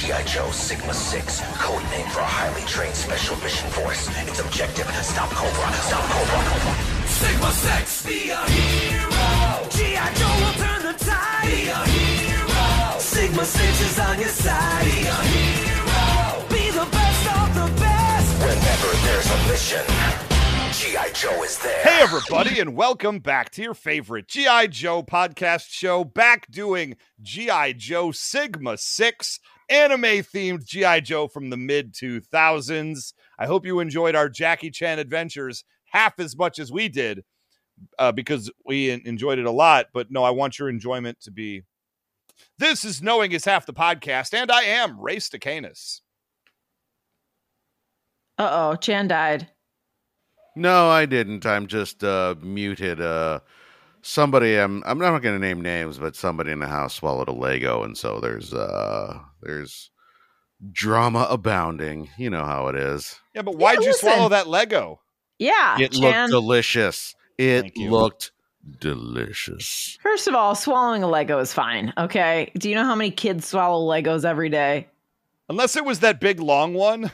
G.I. Joe Sigma 6, code name for a highly trained special mission force. Its objective, stop Cobra, stop Cobra. Sigma 6, be a hero. G.I. Joe will turn the tide. Be a hero. Sigma 6 is on your side. Be a hero. Be the best of the best. Whenever there's a mission, G.I. Joe is there. Hey, everybody, and welcome back to your favorite G.I. Joe podcast show. Back doing G.I. Joe Sigma 6, anime-themed G.I. Joe from the mid-2000s. I hope you enjoyed our Jackie Chan adventures half as much as we did, because we enjoyed it a lot. But no, I want your enjoyment to be... This is Knowing is Half the Podcast, and I am Ray Stacanis. Uh-oh, Chan died. No, I didn't. I'm just muted. Somebody, I'm not going to name names, but somebody in the house swallowed a Lego, and so there's drama abounding. You know how it is. Yeah, but why'd you swallow that Lego? Yeah, It Chan. looked delicious. Thank you. Looked delicious. First of all, swallowing a Lego is fine, okay? Do you know how many kids swallow Legos every day? Unless it was that big, long one.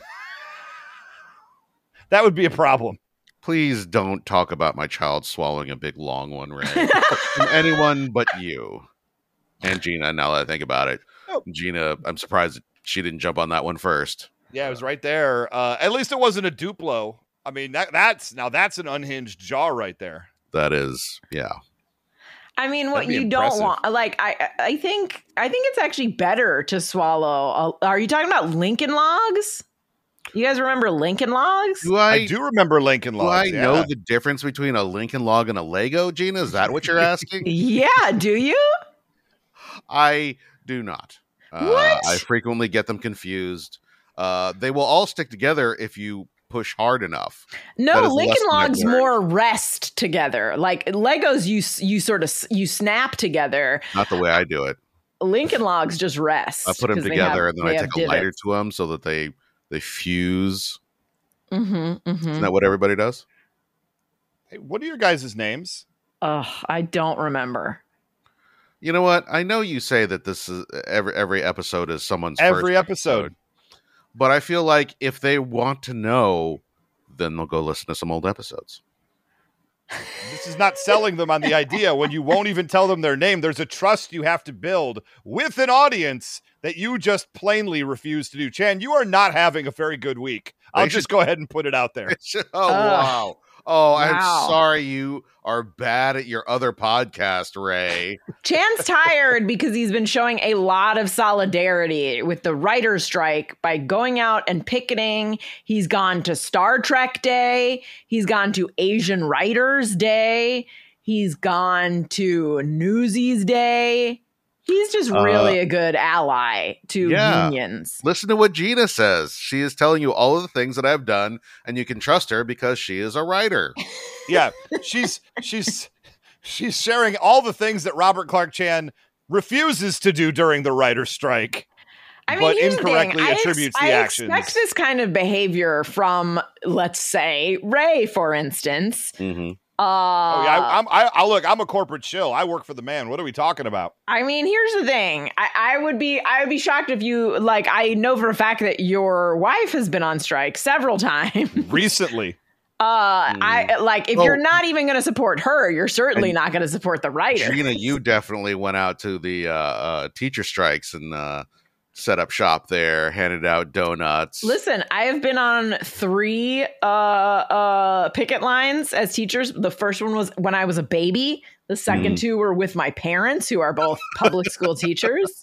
That would be a problem. Please don't talk about my child swallowing a big long one, Ray. From anyone but you. And Gina, now that I think about it. Oh. Gina, I'm surprised she didn't jump on that one first. Yeah, it was right there. At least it wasn't a Duplo. I mean, that's an unhinged jaw right there. That is, yeah. I mean, what That'd be you impressive. don't want, like, I think it's actually better to swallow. Are you talking about Lincoln Logs? You guys remember Lincoln Logs? Do I do remember Lincoln Do Logs. I know the difference between a Lincoln Log and a Lego, Gina? Is that what you're asking? Yeah, do you? I do not. What? I frequently get them confused. They will all stick together if you push hard enough. That No, is Lincoln less than I've Logs learned. more rest together. Like Legos, you sort of snap together. Not the way I do it. Lincoln Logs just rest. I put them 'cause they together have- and then they I have take a lighter divots. to them so that they fuse. Mm-hmm, Isn't that what everybody does? Hey, what are your guys' names? Oh, I don't remember. You know what? I know you say that this is every episode is someone's Every first episode. but I feel like if they want to know, then they'll go listen to some old episodes. This is not selling them on the idea when you won't even tell them their name. There's a trust you have to build with an audience that you just plainly refuse to do. Chan, you are not having a very good week. I'll just go ahead and put it out there. Oh, wow. Oh, Wow. I'm sorry you are bad at your other podcast, Ray. Chan's tired because he's been showing a lot of solidarity with the writer's strike by going out and picketing. He's gone to Star Trek Day. He's gone to Asian Writers Day. He's gone to Newsies Day. He's just really a good ally to unions. Listen to what Gina says. She is telling you all of the things that I've done, and you can trust her because she is a writer. Yeah, she's sharing all the things that Robert Clark Chan refuses to do during the writer's strike. I mean, but here's the thing. incorrectly attributes the actions. I expect this kind of behavior from, let's say, Ray, for instance. Mm-hmm. Oh yeah, look. I'm a corporate shill. I work for the man. What are we talking about? I mean, here's the thing. I would be shocked if you, like, I know for a fact that your wife has been on strike several times. Recently. If you're not even going to support her, you're certainly not going to support the writer. Gina, you definitely went out to the teacher strikes and set up shop there, handed out donuts. Listen, I have been on 3 picket lines as teachers. The first one was when I was a baby. The second 2 were with my parents, who are both public school teachers.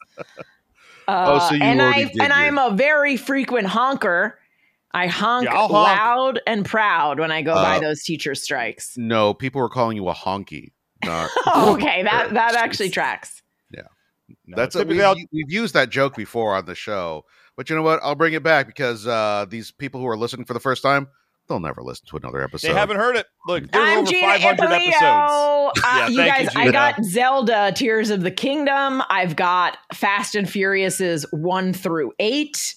So you already did I'm a very frequent honker. I honk Yeah, I'll honk. loud and proud when I go by those teacher strikes. No, people were calling you a honky. Not Okay, that actually tracks. No, That's typically we've used that joke before on the show, but you know what? I'll bring it back because these people who are listening for the first time, they'll never listen to another episode. they haven't heard it. Look, there are I'm over Gina 500 Ippolito. episodes. Yeah, You thank guys, you, I Gina. got Zelda Tears of the Kingdom. I've got Fast and Furiouses 1 through 8.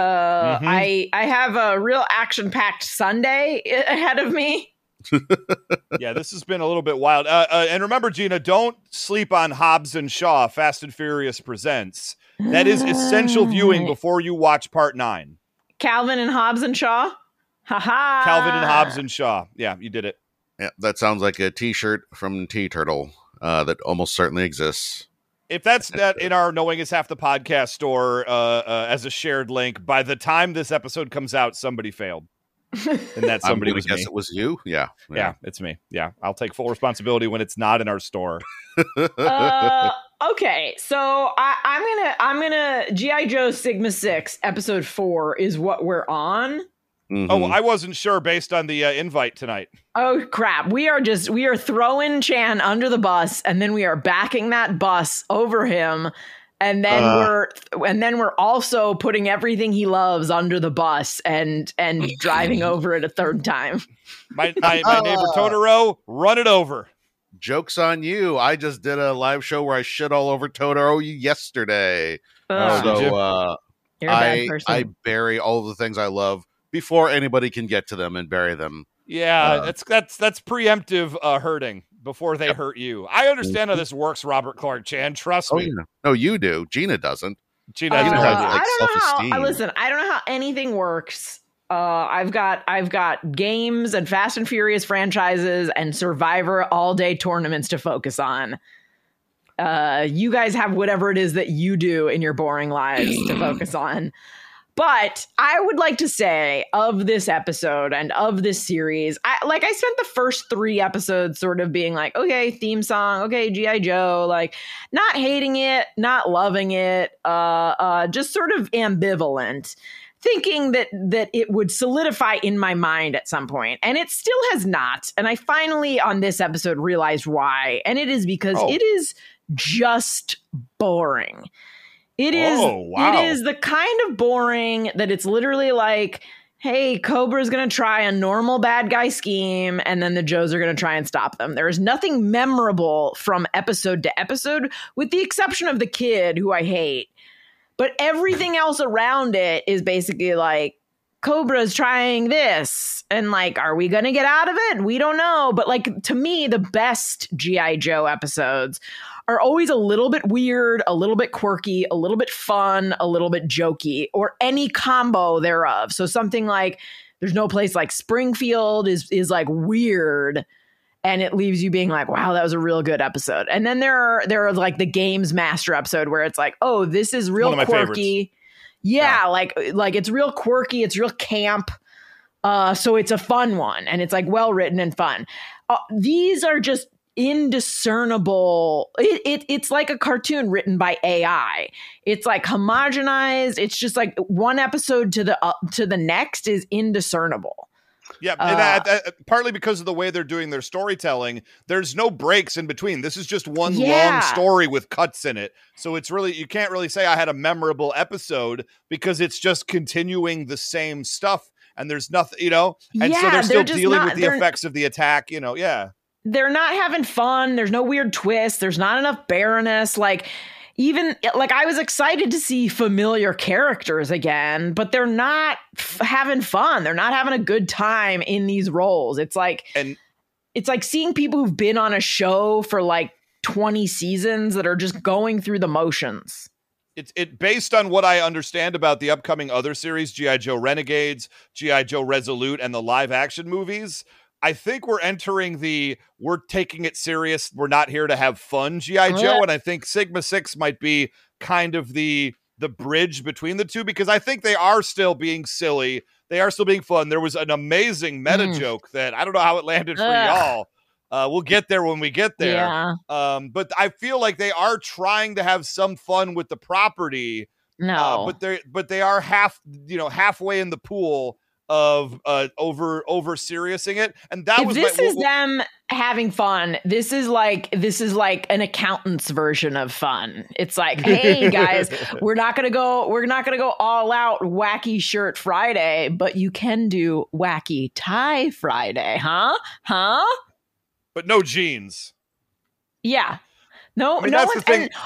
I have a real action-packed Sunday ahead of me. Yeah, this has been a little bit wild. And remember, Gina, don't sleep on Hobbs and Shaw, Fast and Furious Presents. That is essential viewing before you watch part 9. Calvin and Hobbs and Shaw. Ha ha. Calvin and Hobbs and Shaw. Yeah, you did it. Yeah, that sounds like a T-shirt from T-Turtle that almost certainly exists. If that's that in our Knowing Is Half the Podcast store as a shared link, by the time this episode comes out, somebody failed. And that somebody was me. It was you? Yeah, it's me. Yeah, I'll take full responsibility when it's not in our store. Okay, so I'm gonna G.I. Joe Sigma 6 episode 4 is what we're on. Mm-hmm. Oh, I wasn't sure based on the invite tonight. Oh crap. We are throwing Chan under the bus, and then we are backing that bus over him. And then we're also putting everything he loves under the bus and driving over it a third time. My neighbor Totoro, run it over. Joke's on you. I just did a live show where I shit all over Totoro yesterday. You're a bad person. I bury all of the things I love before anybody can get to them and bury them. Yeah, that's preemptive hurting before they hurt you. I understand how this works, Robert Clark Chan. Trust me. Yeah. No, you do. Gina doesn't. Gina has no idea. I don't know how anything works. I've got games and Fast and Furious franchises and Survivor all-day tournaments to focus on. You guys have whatever it is that you do in your boring lives to focus on. But I would like to say of this episode and of this series, I spent the first 3 episodes sort of being like, okay, theme song, okay, G.I. Joe, like not hating it, not loving it, just sort of ambivalent, thinking that it would solidify in my mind at some point. And it still has not. And I finally on this episode realized why. And it is because it is just boring. It is the kind of boring that it's literally like, hey, Cobra's going to try a normal bad guy scheme, and then the Joes are going to try and stop them. There is nothing memorable from episode to episode, with the exception of the kid, who I hate. But everything else around it is basically like, Cobra's trying this, and like, are we going to get out of it? We don't know. But like, to me, the best G.I. Joe episodes are always a little bit weird, a little bit quirky, a little bit fun, a little bit jokey, or any combo thereof. So something like There's No Place Like Springfield is like weird, and it leaves you being like, wow, that was a real good episode. And then there are like the Games Master episode where it's like, oh, this is real quirky. Yeah, like it's real quirky, it's real camp. So it's a fun one, and it's like well written and fun. These are just indiscernible. It's like a cartoon written by AI. It's like homogenized. It's just like one episode to the next is indiscernible. Yeah, and partly because of the way they're doing their storytelling, there's no breaks in between. This is just one long story with cuts in it. So it's really, you can't really say I had a memorable episode because it's just continuing the same stuff. And there's nothing, and so they're still dealing with the effects of the attack, They're not having fun. There's no weird twist. There's not enough bareness. Even I was excited to see familiar characters again, but they're not having fun. They're not having a good time in these roles. It's like seeing people who've been on a show for 20 seasons that are just going through the motions. It based on what I understand about the upcoming other series, G.I. Joe Renegades, G.I. Joe Resolute, and the live action movies, I think we're entering we're taking it serious, we're not here to have fun G.I. Joe, and I think Sigma 6 might be kind of the bridge between the two, because I think they are still being silly, they are still being fun. There was an amazing meta joke that I don't know how it landed for y'all. We'll get there when we get there. Yeah. But I feel like they are trying to have some fun with the property. No, but they are halfway in the pool of over seriousing it, and that was them having fun. This is like an accountant's version of fun. It's like, hey guys, we're not gonna go all out wacky shirt Friday, but you can do wacky tie Friday, huh? But no jeans. Yeah. No, and also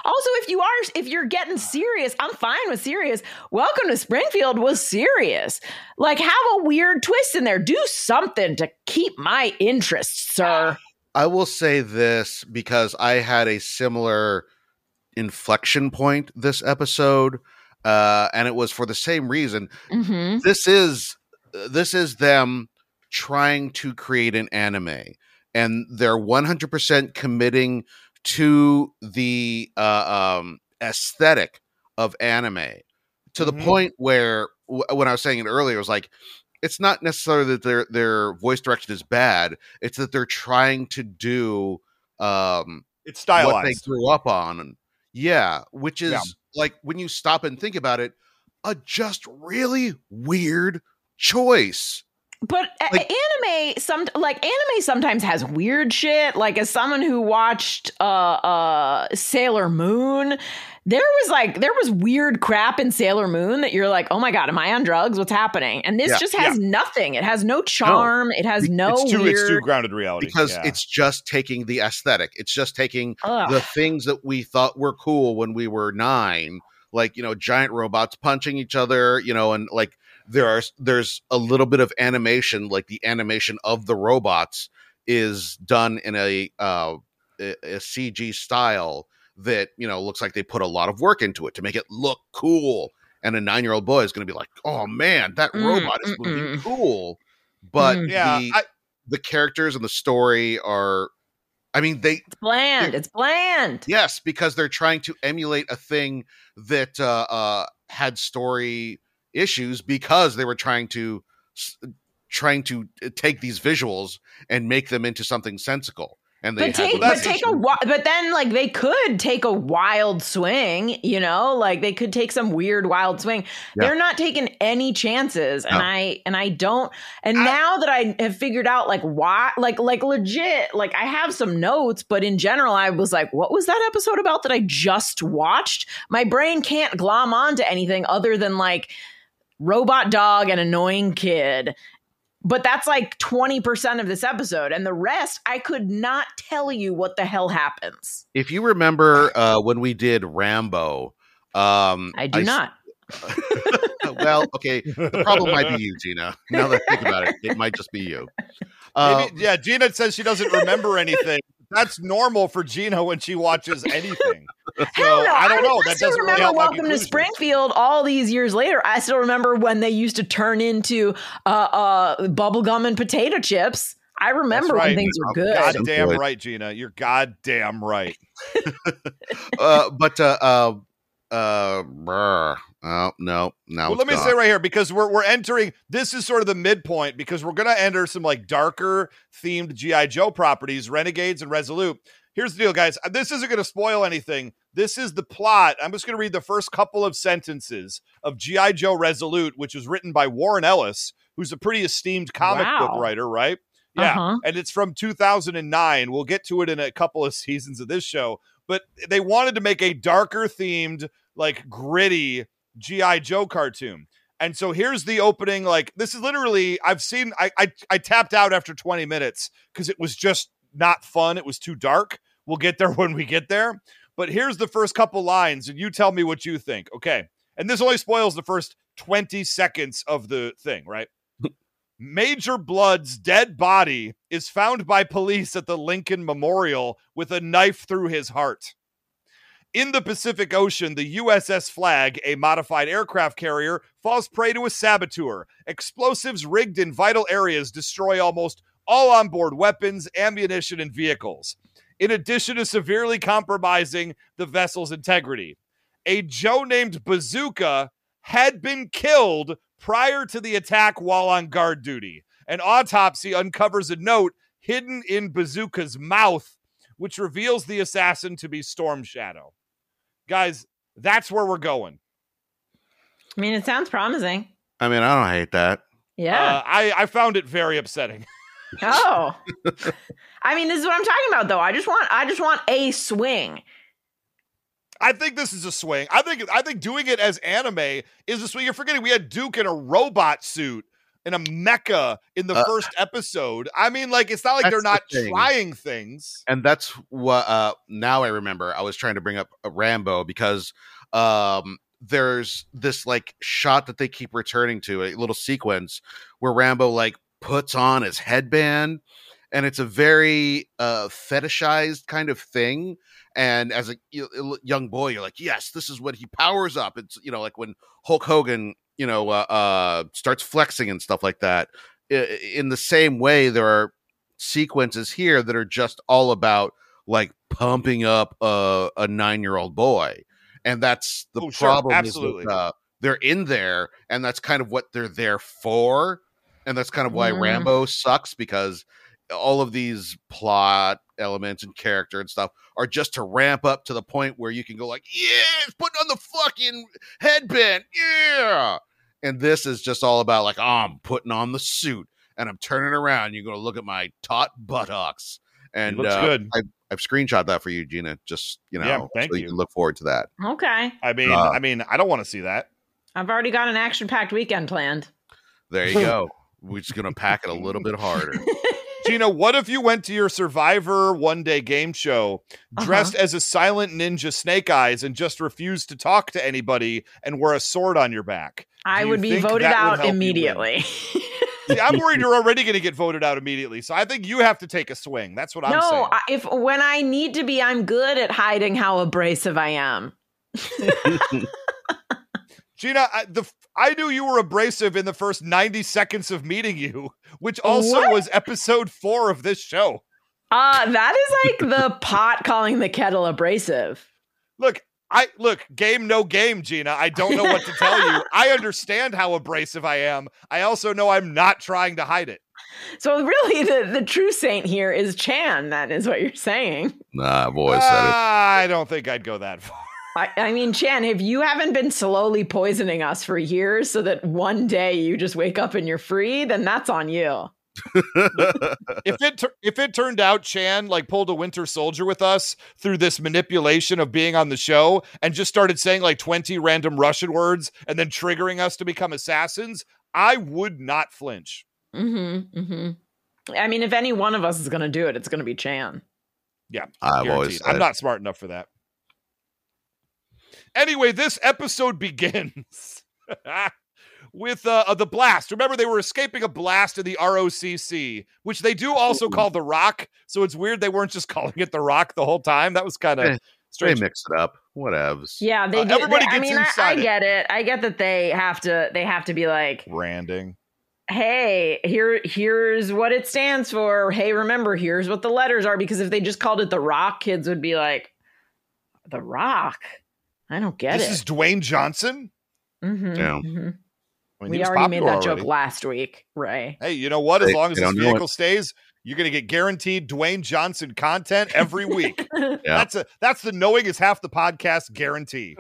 if you're getting serious, I'm fine with serious. Welcome to Springfield was serious. Have a weird twist in there. Do something to keep my interest, sir. I will say this because I had a similar inflection point this episode, and it was for the same reason. Mm-hmm. This is them trying to create an anime, and they're 100% committing to the aesthetic of anime to the point where when I was saying it earlier, it was like, it's not necessarily that their voice direction is bad. It's that they're trying to do it's stylized. What they grew up on. Yeah, which is like, when you stop and think about it, a just really weird choice. But Like- anime sometimes has weird shit. Like, as someone who watched Sailor Moon, there was weird crap in Sailor Moon that you're like, oh my god, am I on drugs? What's happening? And this just has nothing. It has no charm. It has no it's too weird. grounded reality Because it's just taking the aesthetic. It's just taking Ugh. the things that we thought were cool when we were 9, like, giant robots punching each other, and like there's a little bit of animation, like the animation of the robots is done in a CG style that looks like they put a lot of work into it to make it look cool. And a 9-year-old boy is going to be like, "Oh man, that robot is moving cool." But the characters and the story are, It's bland. It's bland. Yes, because they're trying to emulate a thing that had story issues, because they were trying to take these visuals and make them into something sensical. And they but then like they could take a wild swing, like they could take some weird wild swing. Yeah. They're not taking any chances, and I don't. And now that I have figured out like why, like legit, like I have some notes, but in general, I was like, what was that episode about that I just watched? My brain can't glom onto anything other than like robot dog and annoying kid. But that's like 20% of this episode. And the rest, I could not tell you what the hell happens. If you remember when we did Rambo. I do not. Well, okay. The problem might be you, Gina. Now that I think about it, it might just be you. Gina says she doesn't remember anything. That's normal for Gina when she watches anything. So, I don't know. I still remember Welcome to Springfield all these years later. I still remember when they used to turn into bubblegum and potato chips. I remember when things were good. Goddamn right, Gina. You're goddamn right. No. Well, let me say right here, because we're entering. This is sort of the midpoint, because we're gonna enter some like darker themed G.I. Joe properties, Renegades and Resolute. Here's the deal, guys. This isn't going to spoil anything. This is the plot. I'm just going to read the first couple of sentences of G.I. Joe Resolute, which was written by Warren Ellis, who's a pretty esteemed comic book writer, right? Yeah. And it's from 2009. We'll get to it in a couple of seasons of this show. But they wanted to make a darker themed, like gritty G.I. Joe cartoon. And so here's the opening. Like, this is literally, I tapped out after 20 minutes because it was just not fun. It was too dark. We'll get there when we get there. But here's the first couple lines, and you tell me what you think. Okay. And this only spoils the first 20 seconds of the thing, right? Major Blood's dead body is found by police at the Lincoln Memorial with a knife through his heart. In the Pacific Ocean, the USS Flag, a modified aircraft carrier, falls prey to a saboteur. Explosives rigged in vital areas destroy almost all onboard weapons, ammunition, and vehicles, in addition to severely compromising the vessel's integrity. A Joe named Bazooka had been killed prior to the attack while on guard duty. An autopsy uncovers a note hidden in Bazooka's mouth, which reveals the assassin to be Storm Shadow. Guys, that's where we're going. I mean, it sounds promising. I mean, I don't hate that. Yeah. I found it very upsetting. Oh. I mean, this is what I'm talking about, though. I just want a swing. I think this is a swing. I think doing it as anime is a swing. You're forgetting we had Duke in a robot suit in a mecha in the first episode. I mean, like, it's not like they're not trying things. And that's what now I remember. I was trying to bring up Rambo because there's this like shot that they keep returning to, a little sequence where Rambo like puts on his headband and it's a very fetishized kind of thing. And as a young boy, you're like, yes, this is what he powers up. It's, like when Hulk Hogan, starts flexing and stuff like that. In the same way, there are sequences here that are just all about like pumping up a 9-year-old boy. And that's the problem. Absolutely. Is that, they're in there, and that's kind of what they're there for. And that's kind of why Rambo sucks, because all of these plot elements and character and stuff are just to ramp up to the point where you can go like, yeah, it's putting on the fucking headband. Yeah. And this is just all about like, oh, I'm putting on the suit and I'm turning around. You're going to look at my taut buttocks. And looks good. I've screenshot that for you, Gina. Just, thank so you can look forward to that. Okay. I mean, I don't want to see that. I've already got an action-packed weekend planned. There you go. We're just going to pack it a little bit harder. Gina, what if you went to your Survivor one-day game show dressed as a silent ninja Snake Eyes and just refused to talk to anybody and wear a sword on your back? I would be voted out immediately. See, I'm worried you're already going to get voted out immediately. So I think you have to take a swing. That's what I'm saying. When I need to be, I'm good at hiding how abrasive I am. Gina, I knew you were abrasive in the first 90 seconds of meeting you, which also was episode 4 of this show. That is like the pot calling the kettle abrasive. Look, game, no game, Gina. I don't know what to tell you. I understand how abrasive I am. I also know I'm not trying to hide it. So really, the true saint here is Chan. That is what you're saying. Nah, I've always said it. I don't think I'd go that far. I mean, Chan, if you haven't been slowly poisoning us for years so that one day you just wake up and you're free, then that's on you. If it turned out Chan like pulled a Winter Soldier with us through this manipulation of being on the show and just started saying like 20 random Russian words and then triggering us to become assassins, I would not flinch. I mean, if any one of us is going to do it, it's going to be Chan. Yeah, I'm not smart enough for that. Anyway, this episode begins with the blast. Remember, they were escaping a blast in the ROCC, which they do also call the Rock. So it's weird they weren't just calling it the Rock the whole time. That was kind of strange. They mix it up. Whatevs. Yeah, they do. Everybody gets inside. I get it. I get that they have to be like branding. Hey, here's what it stands for. Hey, remember, here's what the letters are. Because if they just called it the Rock, kids would be like, the Rock. I don't get it. This is Dwayne Johnson? Yeah. I mean, we already made that joke last week, Ray. Hey, you know what? As long as this vehicle stays, you're going to get guaranteed Dwayne Johnson content every week. Yeah. That's the knowing is half the podcast guarantee.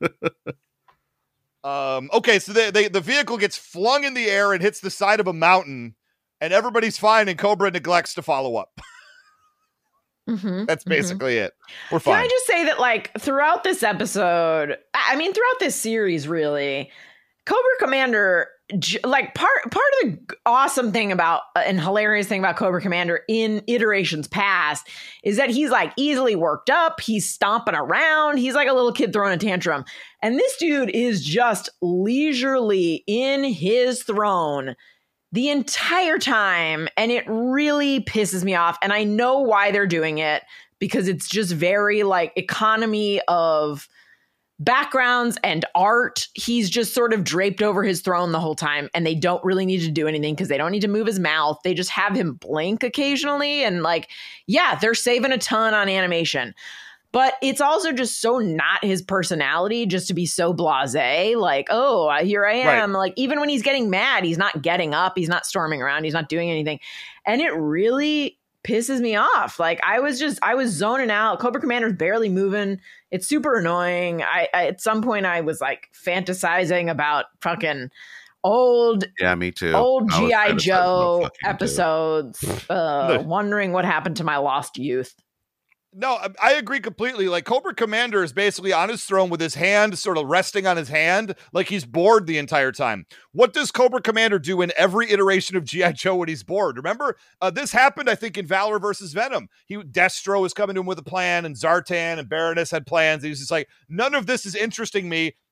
Okay, so the vehicle gets flung in the air and hits the side of a mountain, and everybody's fine, and Cobra neglects to follow up. That's basically it. We're fine. Can I just say that, like, throughout this episode, I mean, throughout this series, really, Cobra Commander, like, part of the awesome thing about and hilarious thing about Cobra Commander in iterations past is that he's, like, easily worked up. He's stomping around. He's like a little kid throwing a tantrum. And this dude is just leisurely in his throne the entire time, and it really pisses me off. And I know why they're doing it, because it's just very like economy of backgrounds and art. He's just sort of draped over his throne the whole time, and they don't really need to do anything because they don't need to move his mouth. They just have him blink occasionally, and like, yeah, they're saving a ton on animation. But it's also just so not his personality just to be so blasé. Like, oh, here I am. Right. Like, even when he's getting mad, he's not getting up. He's not storming around. He's not doing anything. And it really pisses me off. Like, I was zoning out. Cobra Commander's barely moving. It's super annoying. I at some point I was like fantasizing about fucking old me too. Old G.I. Joe episodes, wondering what happened to my lost youth. No, I agree completely. Like, Cobra Commander is basically on his throne with his hand sort of resting on his hand, like he's bored the entire time. What does Cobra Commander do in every iteration of G.I. Joe when he's bored? Remember, this happened, I think, in Valor versus Venom. Destro was coming to him with a plan, and Zartan and Baroness had plans. He was just like, none of this is interesting me.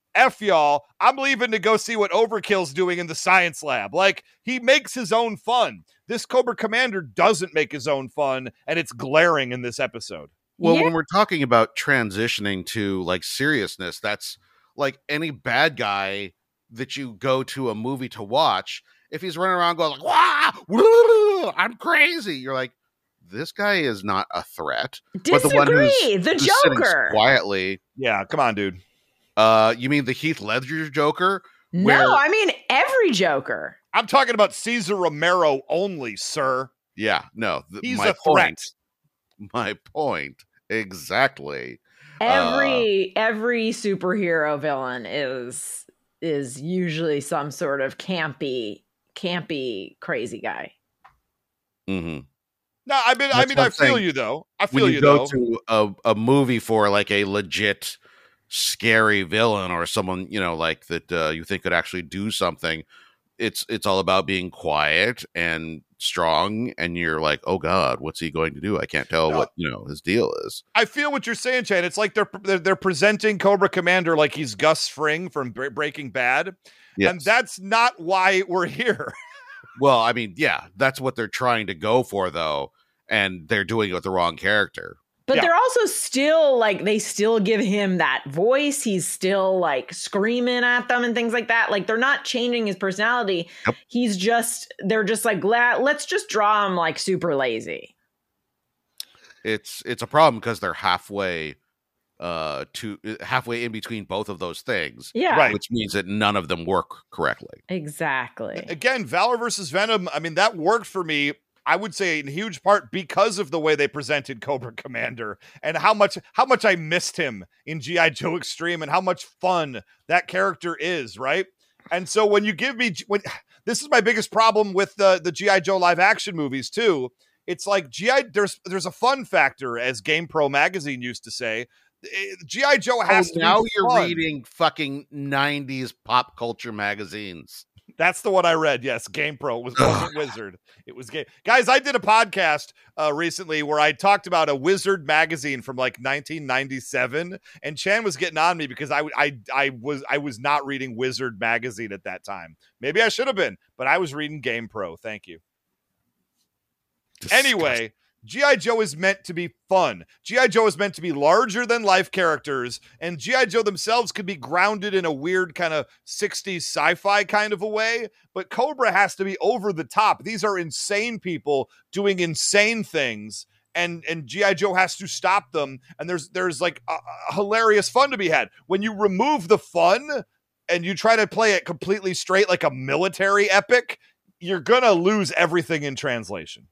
F y'all, I'm leaving to go see what Overkill's doing in the science lab. Like, he makes his own fun. This Cobra Commander doesn't make his own fun, and it's glaring in this episode. Well, Yeah. when we're talking about transitioning to like seriousness, that's like any bad guy that you go to a movie to watch. If he's running around going like, "Wah, woo, I'm crazy," you're like, this guy is not a threat. But the one who's sitting Joker. quietly. Yeah, come on, dude. You mean the Heath Ledger Joker? No, I mean every Joker. I'm talking about Cesar Romero only, sir. Yeah, no. He's my a threat. My point. Exactly. Every superhero villain is usually some sort of campy crazy guy. Mm-hmm. No, I mean, I feel you though. I feel when you go though. to a movie for like a legit scary villain or someone, you know, like that you think could actually do something, it's all about being quiet and strong, and you're like, oh god, what's he going to do? I can't tell what, you know, his deal is. I feel what you're saying, Chan. It's like they're presenting Cobra Commander like he's Gus Fring from Breaking Bad, Yes. and that's not why we're here. Well, I mean, yeah, that's what they're trying to go for, though, and they're doing it with the wrong character. But Yeah. they're also still like, they still give him that voice. He's still like screaming at them and things like that. Like, they're not changing his personality. Yep. They're just like, let's just draw him like super lazy. It's a problem because they're halfway in between both of those things. Yeah. Right. Which means that none of them work correctly. Exactly. Again, Valor versus Venom. I mean, that worked for me. I would say in huge part because of the way they presented Cobra Commander and how much I missed him in G.I. Joe Extreme and how much fun that character is, right? And so when you give me this is my biggest problem with the G.I. Joe live action movies too. It's like there's a fun factor, as GamePro magazine used to say. G.I. Joe has to now be you're fun. reading fucking 90s pop culture magazines. That's the one I read. Yes, GamePro. It wasn't Wizard. It was Game. Guys, I did a podcast recently where I talked about a Wizard magazine from like 1997, and Chan was getting on me because I was not reading Wizard magazine at that time. Maybe I should have been, but I was reading GamePro. Thank you. Disgusting. Anyway, G.I. Joe is meant to be fun. G.I. Joe is meant to be larger than life characters, and G.I. Joe themselves could be grounded in a weird kind of 60s sci-fi kind of a way, but Cobra has to be over the top. These are insane people doing insane things, and G.I. Joe has to stop them, and there's like a hilarious fun to be had. When you remove the fun and you try to play it completely straight like a military epic, you're gonna lose everything in translation.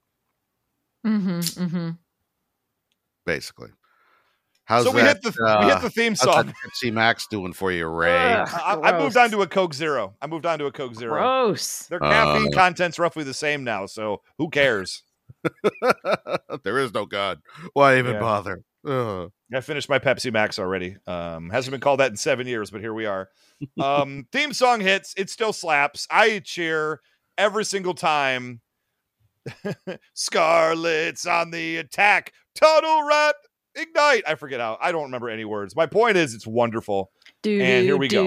Basically. How's So we that, hit the theme how's song. that Pepsi Max doing for you, Ray? I moved on to a Coke Zero. Gross. Their caffeine content's roughly the same now, so who cares? There is no God. Why even Yeah. bother? Ugh. I finished my Pepsi Max already. Hasn't been called that in 7 years, but here we are. Theme song hits. It still slaps. I cheer every single time. Scarlet's on the attack. Tunnel rat. Ignite. I forget how. I don't remember any words. My point is, it's wonderful. And here we go.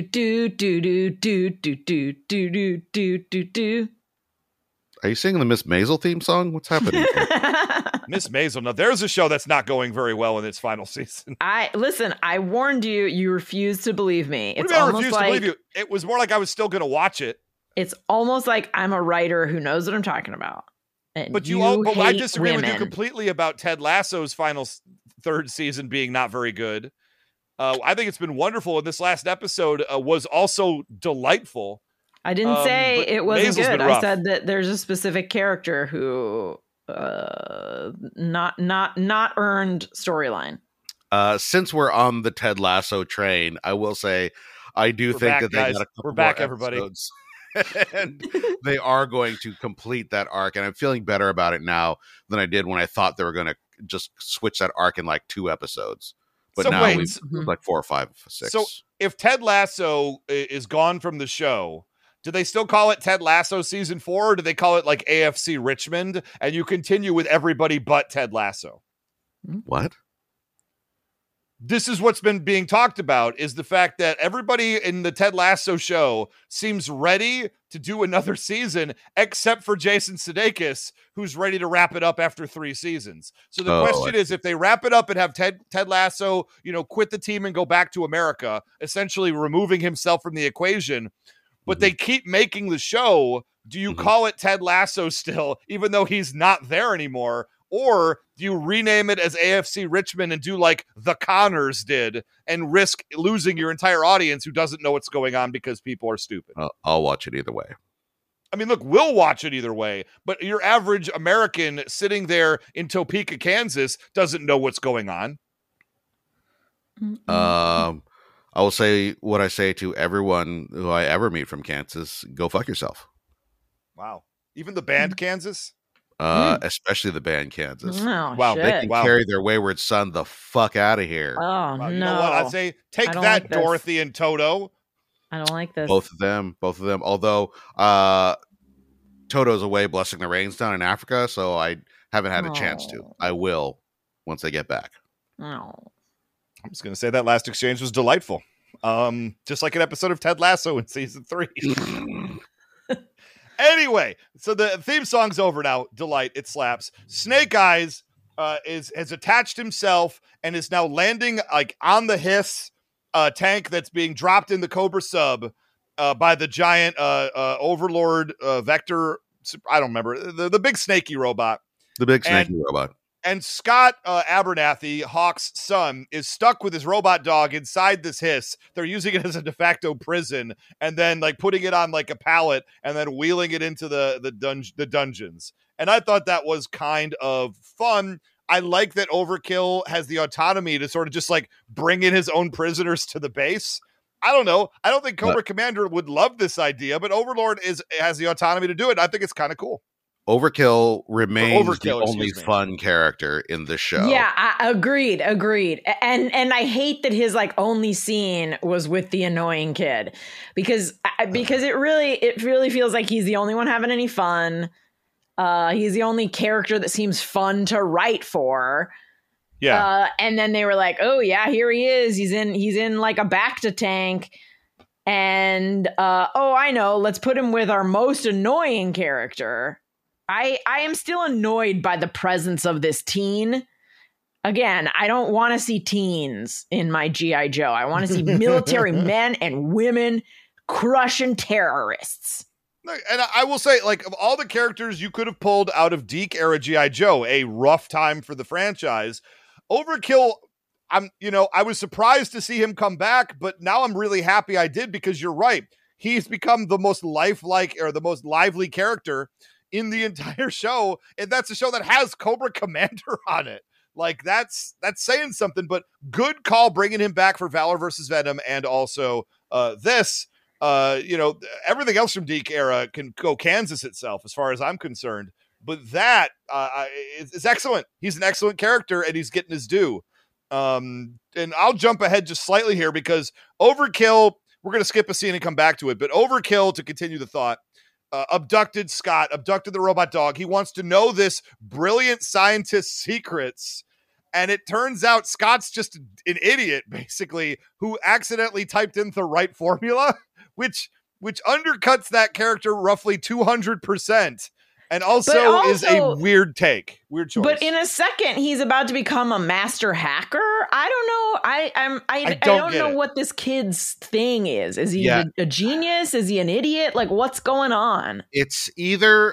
Are you singing the Miss Maisel theme song? What's happening? Miss Maisel. Now, there's a show that's not going very well in its final season. I warned you. You refused to believe me. What It's do you mean I almost refused like to believe you? It was more like I was still going to watch it. it's almost like I'm a writer who knows what I'm talking about. And But but I hate disagree with you women. completely about Ted Lasso's final third season being not very good. I think it's been wonderful, and this last episode was also delightful. I didn't say but it wasn't Maisel's good. been I rough. said that there's a specific character who not earned storyline. Since we're on the Ted Lasso train, I will say I do We're think back, that they guys. got a couple We're back, more everybody. episodes. And they are going to complete that arc, and I'm feeling better about it now than I did when I thought they were going to just switch that arc in like 2 episodes. But So now wait, we've like 4 or 5, 6. So if Ted Lasso is gone from the show, do they still call it Ted Lasso season 4, or do they call it like AFC Richmond, and you continue with everybody but Ted Lasso? What? this is what's been being talked about, is the fact that everybody in the Ted Lasso show seems ready to do another season, except for Jason Sudeikis, who's ready to wrap it up after 3 seasons. So the question is, if they wrap it up and have Ted Lasso, quit the team and go back to America, essentially removing himself from the equation, but they keep making the show, do you call it Ted Lasso still, even though he's not there anymore? Or do you rename it as AFC Richmond and do like the Connors did and risk losing your entire audience who doesn't know what's going on because people are stupid? I'll watch it either way. I mean, look, we'll watch it either way, but your average American sitting there in Topeka, Kansas doesn't know what's going on. I will say what I say to everyone who I ever meet from Kansas: go fuck yourself. Wow. Even the band Kansas? Especially the band Kansas. Oh, Wow, shit. They can carry their wayward son the fuck out of here. Oh, Wow, no. you know what? I'd say take don't that, like this. Dorothy and Toto. I don't like this. Both of them. Although Toto's away blessing the rains down in Africa, so I haven't had a chance to. I will once they get back. Oh. I'm just going to say that last exchange was delightful. Just like an episode of Ted Lasso in season 3. Anyway, so the theme song's over now. Delight, it slaps. Snake Eyes has attached himself and is now landing like on the Hiss tank that's being dropped in the Cobra sub by the giant Overlord Vector. I don't remember the big snaky robot. The big snaky robot. And Scott Abernathy, Hawk's son, is stuck with his robot dog inside this Hiss. They're using it as a de facto prison and then like putting it on like a pallet and then wheeling it into the dungeons. And I thought that was kind of fun. I like that Overkill has the autonomy to sort of just like bring in his own prisoners to the base. I don't know. I don't think Cobra Commander would love this idea, but Overlord has the autonomy to do it. I think it's kind of cool. Overkill remains the only fun character in the show. Yeah, agreed. And I hate that his like only scene was with the annoying kid because it really feels like he's the only one having any fun. He's the only character that seems fun to write for. Yeah. And then they were like, "Oh yeah, here he is. He's in like a Bacta tank." And I know, let's put him with our most annoying character. I am still annoyed by the presence of this teen. Again, I don't want to see teens in my G.I. Joe. I want to see military men and women crushing terrorists. And I will say, like, of all the characters you could have pulled out of Deke era G.I. Joe, a rough time for the franchise, Overkill, I was surprised to see him come back, but now I'm really happy I did because you're right. He's become the most lifelike or the most lively character in the entire show, and that's a show that has Cobra Commander on it. Like that's saying something. But good call bringing him back for Valor versus Venom, and also this. Everything else from Deke era can go Kansas itself, as far as I'm concerned. But that is excellent. He's an excellent character, and he's getting his due. And I'll jump ahead just slightly here because Overkill. We're going to skip a scene and come back to it, but Overkill, to continue the thought. Abducted the robot dog. He wants to know this brilliant scientist's secrets. And it turns out Scott's just an idiot, basically, who accidentally typed in the right formula, which undercuts that character roughly 200%. And also is a weird choice. But in a second, he's about to become a master hacker. I don't know. I don't know what this kid's thing is. Is he a genius? Is he an idiot? Like, what's going on? It's either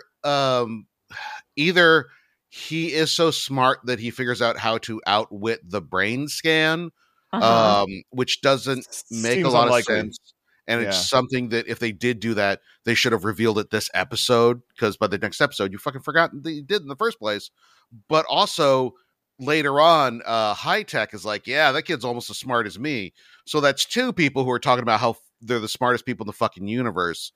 he is so smart that he figures out how to outwit the brain scan, which doesn't make a lot of sense. And it's something that if they did do that, they should have revealed it this episode, because by the next episode, you fucking forgot that you did in the first place. But also later on, High Tech is like, yeah, that kid's almost as smart as me. So that's two people who are talking about how they're the smartest people in the fucking universe.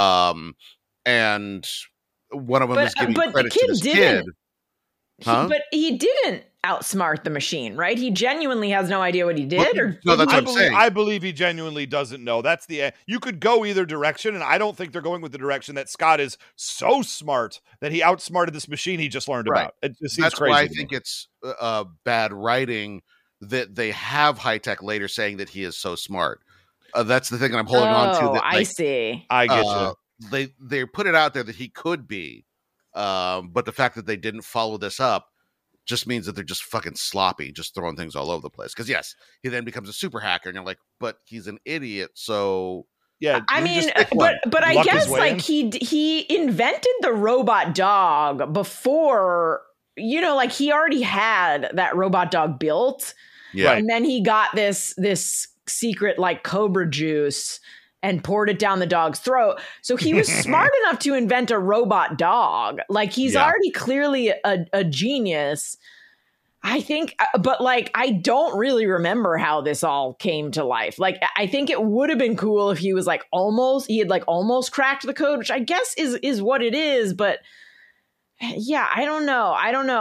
And one of them is giving credit to this kid. But he didn't outsmart the machine, right? He genuinely has no idea what he did. No, that's what I'm saying. I believe he genuinely doesn't know. That's you could go either direction, and I don't think they're going with the direction that Scott is so smart that he outsmarted this machine he just learned about. It just seems that's crazy. Why I think it's bad writing that they have high tech later saying that he is so smart. That's the thing that I'm holding on to. That, I see. I get you. They put it out there that he could be, but the fact that they didn't follow this up just means that they're just fucking sloppy, just throwing things all over the place. Because yes, he then becomes a super hacker, and you're like, but he's an idiot, so yeah. I mean, but I guess like he invented the robot dog before, you know, like he already had that robot dog built, yeah, and then he got this secret like cobra juice and poured it down the dog's throat. So he was smart enough to invent a robot dog. Like he's already clearly a genius, I think. But like, I don't really remember how this all came to life. Like, I think it would have been cool if he was like almost cracked the code, which I guess is what it is. But yeah, I don't know.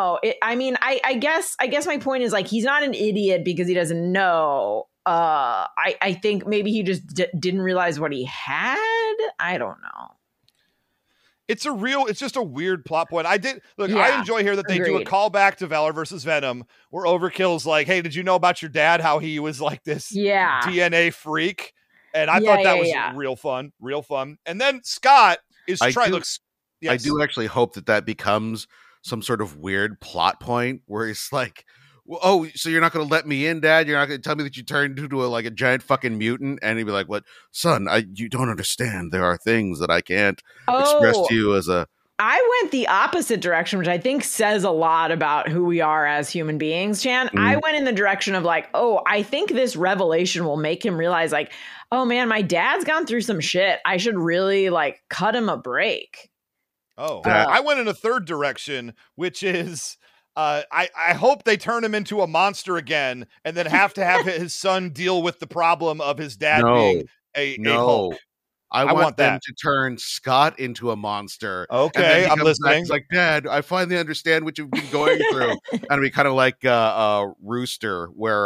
I guess my point is like, he's not an idiot because he doesn't know. I think maybe he just didn't realize what he had. I don't know. It's just a weird plot point. I enjoy here that they do a callback to Valor versus Venom where Overkill's like, hey, did you know about your dad? How he was like this DNA freak? And I thought that was real fun. And then Scott is trying. I do actually hope that becomes some sort of weird plot point where he's like, oh, so you're not going to let me in, Dad? You're not going to tell me that you turned into a giant fucking mutant? And he'd be like, what? Son, you don't understand. There are things that I can't express to you as a... I went the opposite direction, which I think says a lot about who we are as human beings, Chan. Mm-hmm. I went in the direction of like, oh, I think this revelation will make him realize like, oh man, my dad's gone through some shit. I should really like cut him a break. Oh, I went in a third direction, which is... I hope they turn him into a monster again and then have to have his son deal with the problem of his dad being a Hulk. I want them to turn Scott into a monster. Okay, I'm listening. He's like, Dad, I finally understand what you've been going through. And it'd be kind of like Rooster, where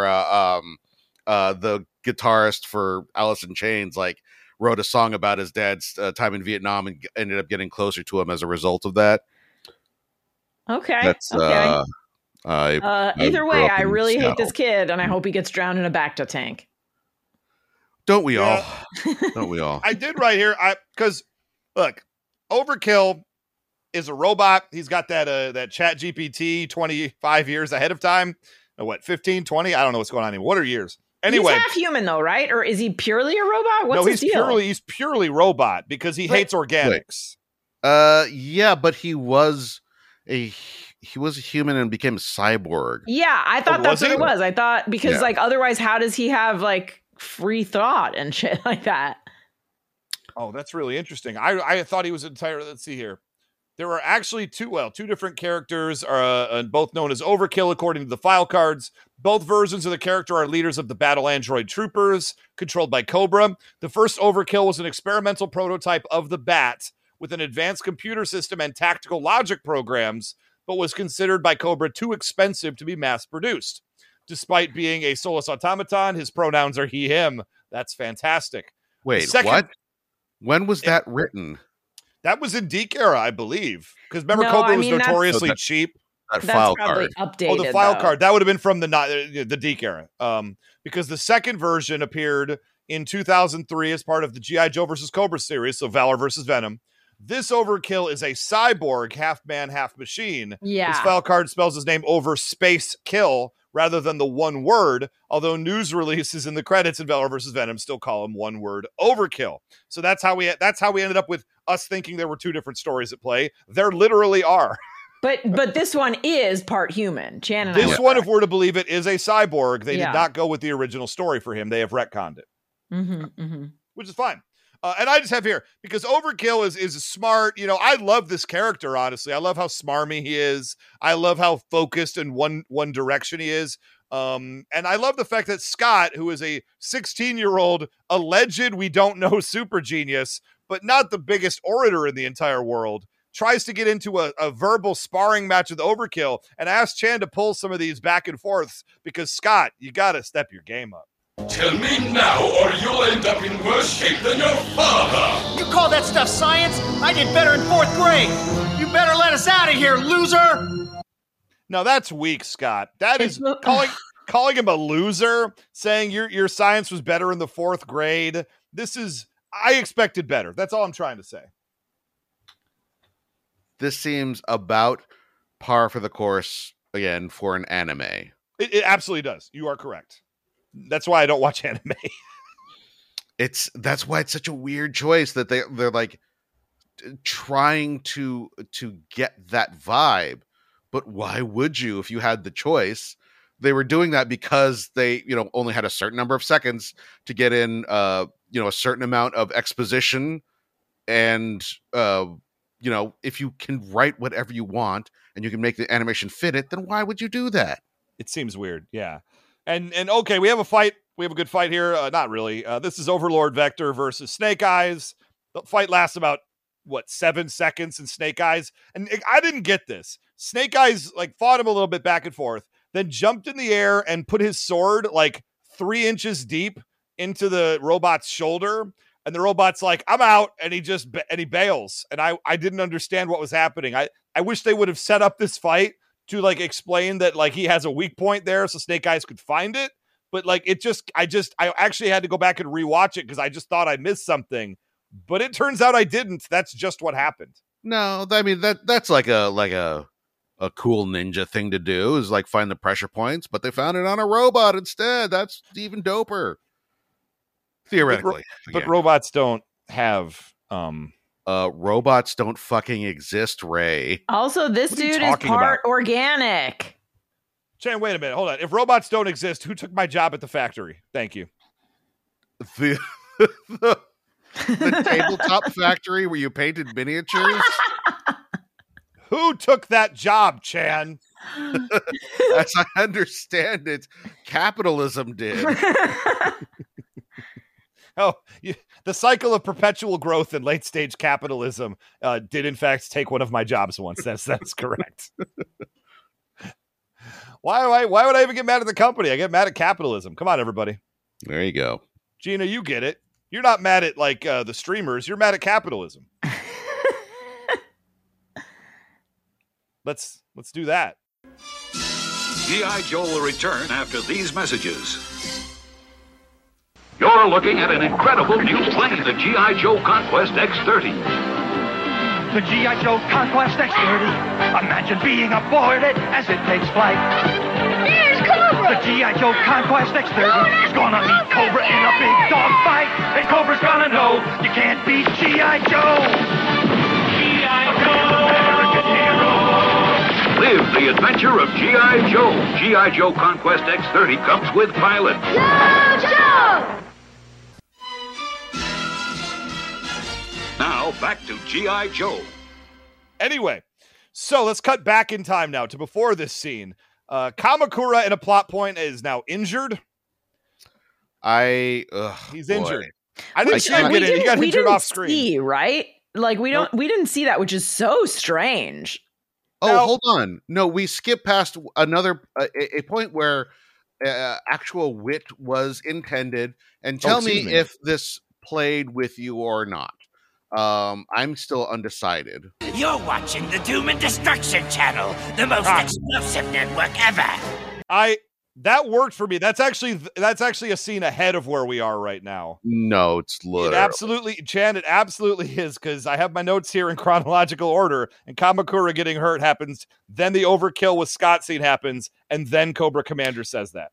the guitarist for Alice in Chains wrote a song about his dad's time in Vietnam and ended up getting closer to him as a result of that. Okay. That's okay. Either way, I really hate this kid, and I hope he gets drowned in a Bacta tank. Don't we all? Don't we all? I did right here. Because look, Overkill is a robot. He's got that Chat GPT 25 years ahead of time. What, 15, 20? I don't know what's going on anymore. What are years? Anyway, he's half human though, right? Or is he purely a robot? What's his deal? He's purely robot because he hates organics. Yeah, but he was a human and became a cyborg. Yeah, I thought that's what it was. I thought because otherwise, how does he have free thought and shit like that? Oh, that's really interesting. I thought he was entire. Let's see here. There are actually two different characters, both known as Overkill according to the file cards. Both versions of the character are leaders of the Battle Android Troopers, controlled by Cobra. The first Overkill was an experimental prototype of the Bat with an advanced computer system and tactical logic programs, but was considered by Cobra too expensive to be mass-produced. Despite being a soulless automaton, his pronouns are he, him. That's fantastic. Wait, what? When was that written? That was in Deke era, I believe. Because remember, Cobra was notoriously cheap. That file card. Updated, the file card. That would have been from the Deke era. Because the second version appeared in 2003 as part of the G.I. Joe versus Cobra series, so Valor versus Venom. This Overkill is a cyborg, half man, half machine. Yeah. His file card spells his name over space kill rather than the one word, although news releases in the credits in Valor vs. Venom still call him one word Overkill. So that's how we ended up with us thinking there were two different stories at play. There literally are. But this one is part human. Chan and this one, if we're to believe it, is a cyborg. They did not go with the original story for him. They have retconned it, which is fine. And I just have here, because Overkill is smart. You know, I love this character, honestly. I love how smarmy he is. I love how focused in one direction he is. And I love the fact that Scott, who is a 16-year-old alleged, we don't know, super genius, but not the biggest orator in the entire world, tries to get into a verbal sparring match with Overkill and asks Chan to pull some of these back and forths because, Scott, you got to step your game up. Tell me now, or you'll end up in worse shape than your father! You call that stuff science? I did better in 4th grade! You better let us out of here, loser! No, that's weak, Scott. That is calling him a loser, saying your science was better in the 4th grade. I expected better. That's all I'm trying to say. This seems about par for the course again for an anime. It absolutely does. You are correct. That's why I don't watch anime. That's why it's such a weird choice that they're like trying to get that vibe. But why would you if you had the choice? They were doing that because they, only had a certain number of seconds to get in, a certain amount of exposition. And, if you can write whatever you want and you can make the animation fit it, then why would you do that? It seems weird. Yeah. And okay, we have a fight. We have a good fight here. Not really. This is Overlord Vector versus Snake Eyes. The fight lasts about 7 seconds in Snake Eyes. And I didn't get this. Snake Eyes fought him a little bit back and forth, then jumped in the air and put his sword 3 inches deep into the robot's shoulder. And the robot's like, I'm out. And he bails. And I didn't understand what was happening. I wish they would have set up this fight to explain that he has a weak point there so Snake Eyes could find it. But I actually had to go back and rewatch it because I just thought I missed something. But it turns out I didn't. That's just what happened. No, I mean that's like a cool ninja thing to do is find the pressure points, but they found it on a robot instead. That's even doper. Theoretically. But robots don't have robots don't fucking exist, Ray. Also, this dude is part organic. Chan, wait a minute. Hold on. If robots don't exist, who took my job at the factory? Thank you. The tabletop factory where you painted miniatures? Who took that job, Chan? As I understand it, capitalism did. The cycle of perpetual growth and late stage capitalism did in fact take one of my jobs once. That's correct. Why would I even get mad at the company? I get mad at capitalism. Come on, everybody. There you go. Gina, you get it. You're not mad at the streamers. You're mad at capitalism. Let's do that. G.I. Joe will return after these messages. You're looking at an incredible new plane, the G.I. Joe Conquest X-30. The G.I. Joe Conquest X-30. Imagine being aboard it as it takes flight. There's Cobra! The G.I. Joe Conquest X-30 is gonna meet Cobra in a big dog fight. And Cobra's gonna know you can't beat G.I. Joe. G.I. Joe! American hero! Live the adventure of G.I. Joe. G.I. Joe Conquest X-30 comes with pilot. Joe! Now, back to G.I. Joe. Anyway, so let's cut back in time now to before this scene. Kamakura in a plot point is now injured. He's injured. I didn't see him get in. He got injured off screen. See, right? We didn't see that, which is so strange. Hold on. No, we skipped past another a point where actual wit was intended. And tell me if this played with you or not. I'm still undecided. You're watching the Doom and Destruction channel, the most explosive network ever. That worked for me. That's actually a scene ahead of where we are right now. No, it's literally. It absolutely is, because I have my notes here in chronological order, and Kamakura getting hurt happens, then the overkill with Scott scene happens, and then Cobra Commander says that.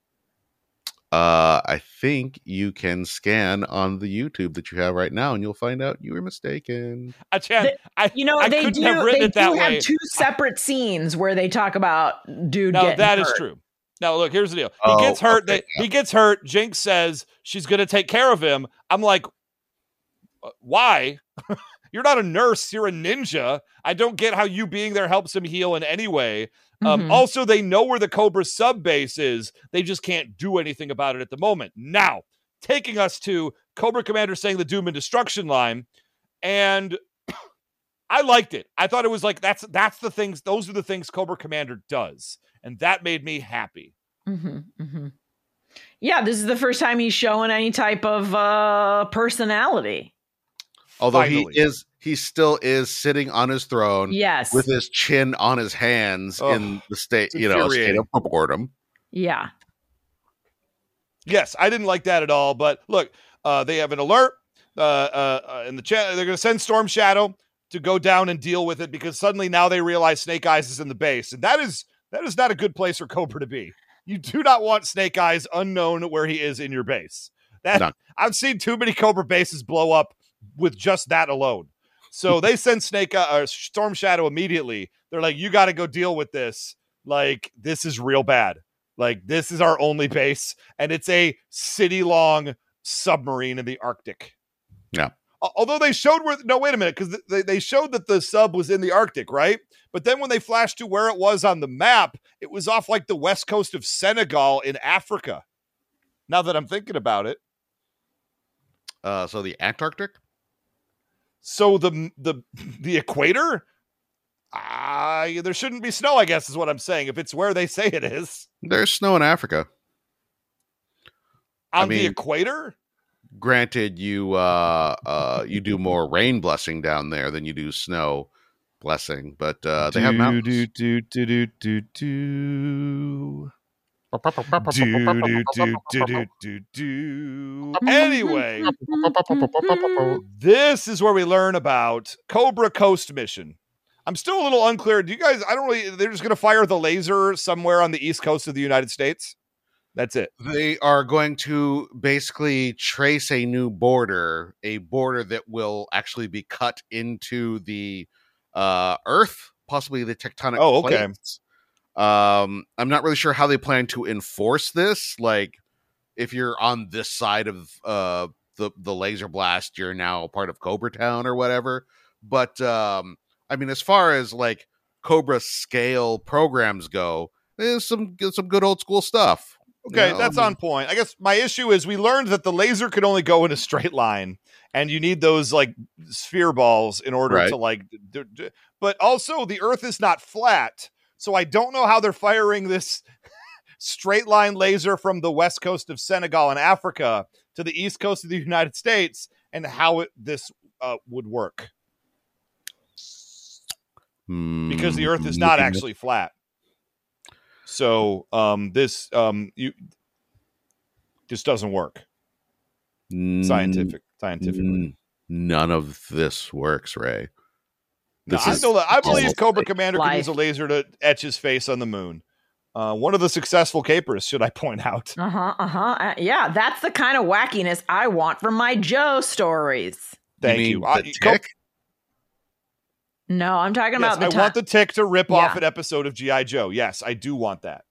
I think you can scan on the YouTube that you have right now, and you'll find out you were mistaken. I couldn't have written it that way. They have two separate scenes where they talk about dude getting hurt. No, that is true. Now, look, here's the deal. He gets hurt. Okay, He gets hurt. Jinx says she's going to take care of him. I'm like, why? You're not a nurse. You're a ninja. I don't get how you being there helps him heal in any way. Also, they know where the Cobra sub base is. They just can't do anything about it at the moment. Now, taking us to Cobra Commander saying the Doom and Destruction line, and I liked it. I thought it was that's the things. Those are the things Cobra Commander does, and that made me happy. Yeah, this is the first time he's showing any type of personality. Although Finally. he still is sitting on his throne, yes, with his chin on his hands in the state of boredom. Yeah. Yes, I didn't like that at all. But look, they have an alert in the chat. They're going to send Storm Shadow to go down and deal with it because suddenly now they realize Snake Eyes is in the base, and that is not a good place for Cobra to be. You do not want Snake Eyes unknown where he is in your base. I've seen too many Cobra bases blow up with just that alone. So they send Storm Shadow immediately. They're like, you got to go deal with this. Like, this is real bad. Like, this is our only base, and it's a city-long submarine in the Arctic. Yeah. Although they showed wait a minute, because they showed that the sub was in the Arctic, right? But then when they flashed to where it was on the map, it was off like the west coast of Senegal in Africa. Now that I'm thinking about it. So the Antarctic? So the equator? There shouldn't be snow, I guess, is what I'm saying, if it's where they say it is. There's snow in Africa. On the equator? Granted, you do more rain blessing down there than you do snow blessing, but they have mountains. Anyway, this is where we learn about Cobra Coast mission. I'm still a little unclear. They're just going to fire the laser somewhere on the east coast of the United States? That's it. They are going to basically trace a new border, a border that will actually be cut into the Earth, possibly the tectonic plates. I'm not really sure how they plan to enforce this. Like, if you're on this side of the laser blast, you're now part of Cobra Town or whatever. But I mean, as far as like Cobra scale programs go, there's some good old school stuff. Okay, that's on point. I guess my issue is we learned that the laser could only go in a straight line, and you need those like sphere balls in order to like. But also, the Earth is not flat, so I don't know how they're firing this straight line laser from the west coast of Senegal in Africa to the east coast of the United States, and how this would work. Because the Earth is not actually flat. So this doesn't work scientifically. None of this works, Ray. I believe Cobra Commander can use a laser to etch his face on the moon. One of the successful capers, should I point out? Yeah, that's the kind of wackiness I want from my Joe stories. Thank you. No, I'm talking about I want the Tick to rip off an episode of G.I. Joe. Yes, I do want that.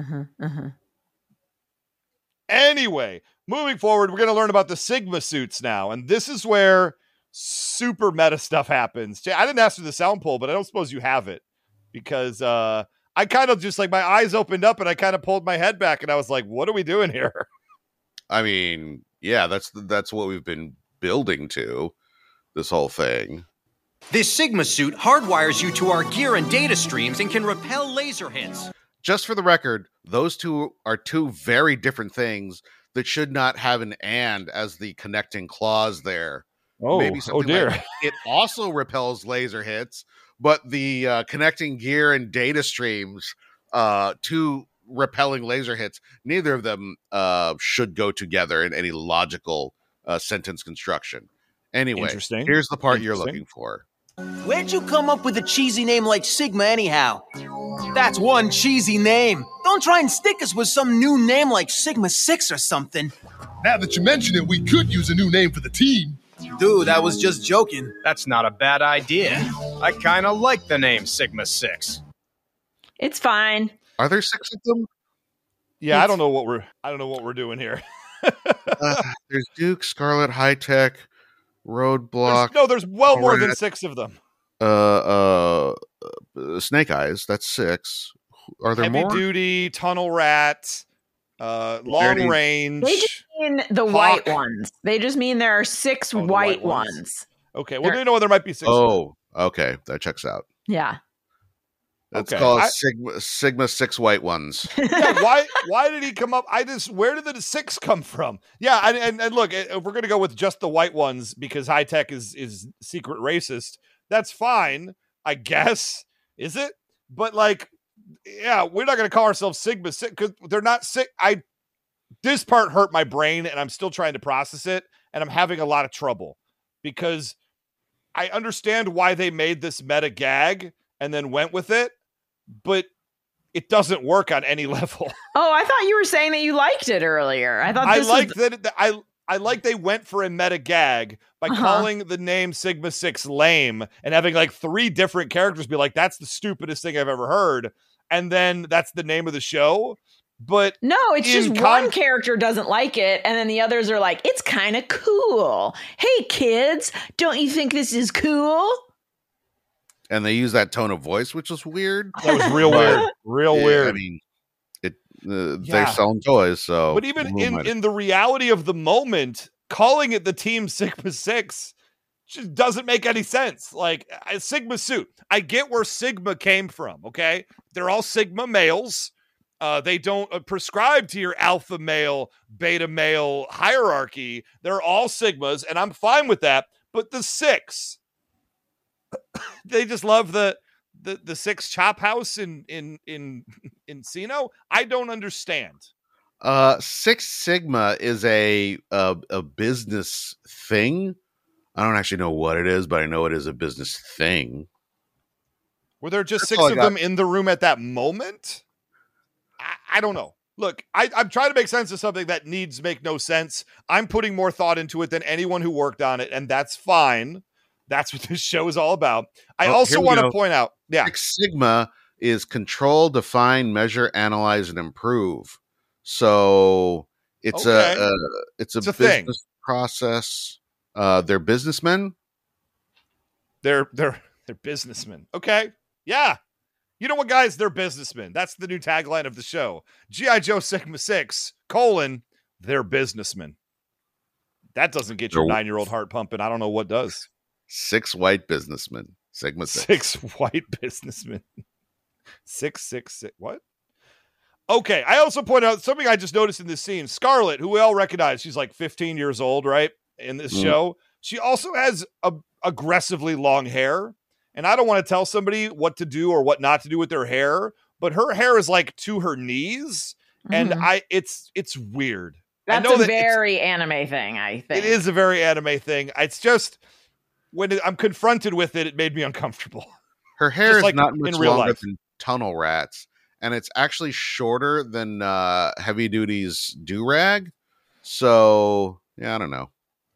Anyway, moving forward, we're going to learn about the Sigma suits now. And this is where super meta stuff happens. I didn't ask for the sound poll, but I don't suppose you have it. Because I kind of just like my eyes opened up and I kind of pulled my head back and I was like, what are we doing here? I mean, yeah, that's what we've been building to, this whole thing. This Sigma suit hardwires you to our gear and data streams and can repel laser hits. Just for the record, those two are two very different things that should not have an "and" as the connecting clause there. Maybe something dear. Like it also repels laser hits, but the connecting gear and data streams to repelling laser hits, neither of them should go together in any logical sentence construction. Anyway, here's the part you're looking for. Where'd you come up with a cheesy name like Sigma anyhow? That's one cheesy name. Don't try and stick us with some new name like Sigma 6 or something. Now that you mention it, we could use a new name for the team. Dude, I was just joking. That's not a bad idea. I kind of like the name Sigma 6. It's fine. Are there 6 of them? Yeah, I don't know what we're doing here. There's Duke, Scarlet, High Tech, Roadblock. There's more than 6 of them. Snake Eyes, that's 6. Are there Heavy more? Duty, Tunnel Rat, Long Range. They just mean the white ones. They just mean there are 6 white ones. Okay, well, there might be 6. Oh, okay, that checks out. Yeah. That's called Sigma 6 white ones. Yeah, why did he come up? Where did the 6 come from? Yeah, and look, if we're gonna go with just the white ones because High Tech is secret racist, that's fine, I guess. Is it? But like, yeah, we're not gonna call ourselves Sigma 6 because they're not 6. this part hurt my brain, and I'm still trying to process it, and I'm having a lot of trouble because I understand why they made this meta gag and then went with it, but it doesn't work on any level. Oh, I thought you were saying that you liked it earlier. I thought I like they went for a meta gag by calling the name Sigma 6 lame and having like 3 different characters be like, that's the stupidest thing I've ever heard. And then that's the name of the show. But no, it's just one character doesn't like it, and then the others are like, it's kind of cool. Hey, kids, don't you think this is cool? And they use that tone of voice, which is weird. That was real weird. Weird. I mean, they're selling toys, so. But even in the reality of the moment, calling it the Team Sigma 6 just doesn't make any sense. Like, a Sigma suit. I get where Sigma came from, okay? They're all Sigma males. They don't prescribe to your alpha male, beta male hierarchy. They're all Sigmas, and I'm fine with that. But the 6, they just love the 6 chop house in Encino. I don't understand. 6 Sigma is a business thing. I don't actually know what it is, but I know it is a business thing. Were there just 6 of them in the room at that moment? I don't know. Look, I'm trying to make sense of something that needs make no sense. I'm putting more thought into it than anyone who worked on it, and that's fine. That's what this show is all about. I also want to point out, 6 Sigma is control, define, measure, analyze, and improve. So it's a business thing. Process. They're businessmen. They're businessmen. Okay, yeah. You know what, guys? They're businessmen. That's the new tagline of the show. G.I. Joe Sigma 6, they're businessmen. That doesn't get your 9-year-old heart pumping. I don't know what does. 6 white businessmen. Sigma 6. 6 white businessmen. 666. What? Okay. I also point out something I just noticed in this scene. Scarlet, who we all recognize, she's like 15 years old, right? In this show. She also has aggressively long hair. And I don't want to tell somebody what to do or what not to do with their hair, but her hair is like to her knees, and it's weird. That's a very anime thing, I think. It is a very anime thing. It's just when I'm confronted with it, it made me uncomfortable. Her hair is not much longer than Tunnel Rat's, and it's actually shorter than Heavy Duty's do-rag. So yeah, I don't know.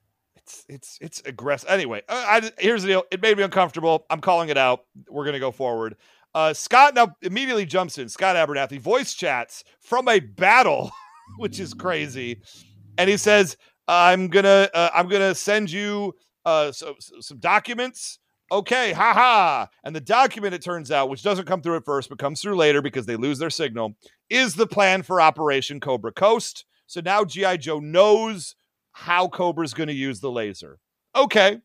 It's aggressive. Anyway, here's the deal. It made me uncomfortable. I'm calling it out. We're going to go forward. Scott now immediately jumps in. Scott Abernathy voice chats from a battle, which is crazy. And he says, I'm going to send you some documents. Okay, haha. And the document, it turns out, which doesn't come through at first, but comes through later because they lose their signal, is the plan for Operation Cobra Coast. So now G.I. Joe knows how Cobra's going to use the laser. Okay.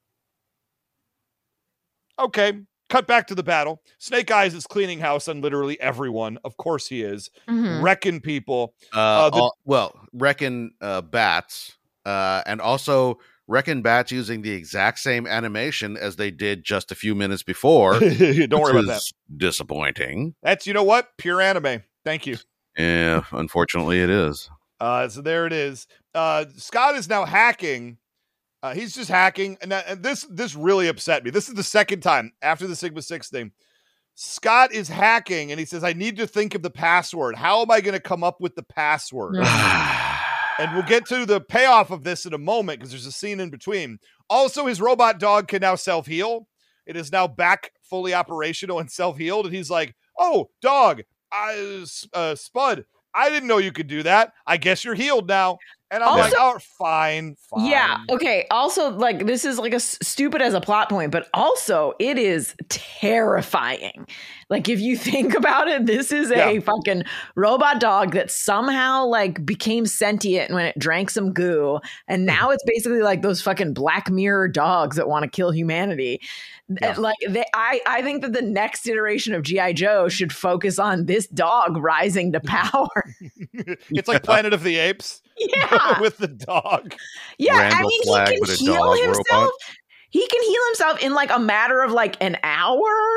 Cut back to the battle. Snake Eyes is cleaning house on literally everyone. Of course he is. Wrecking people. Wrecking bats. And also wrecking bats using the exact same animation as they did just a few minutes before. Don't worry about that. Disappointing. That's, you know what? Pure anime. Thank you. Yeah, unfortunately it is. So there it is. Scott is now hacking. He's just hacking. And this really upset me. This is the second time after the Sigma 6 thing. Scott is hacking and he says, I need to think of the password. How am I going to come up with the password? And we'll get to the payoff of this in a moment because there's a scene in between. Also, his robot dog can now self-heal. It is now back fully operational and self-healed. And he's like, oh, dog, Spud, I didn't know you could do that. I guess you're healed now. And I'm like, oh, fine. Yeah. Okay. Also, like, this is like stupid as a plot point, but also it is terrifying. Like, if you think about it, this is a fucking robot dog that somehow like became sentient when it drank some goo. And now it's basically like those fucking Black Mirror dogs that want to kill humanity. Yeah. Like, I think that the next iteration of G.I. Joe should focus on this dog rising to power. It's like Planet of the Apes. Yeah. With the dog. Yeah. Randall I mean, Flagg he can heal himself. Robot. He can heal himself in like a matter of like an hour.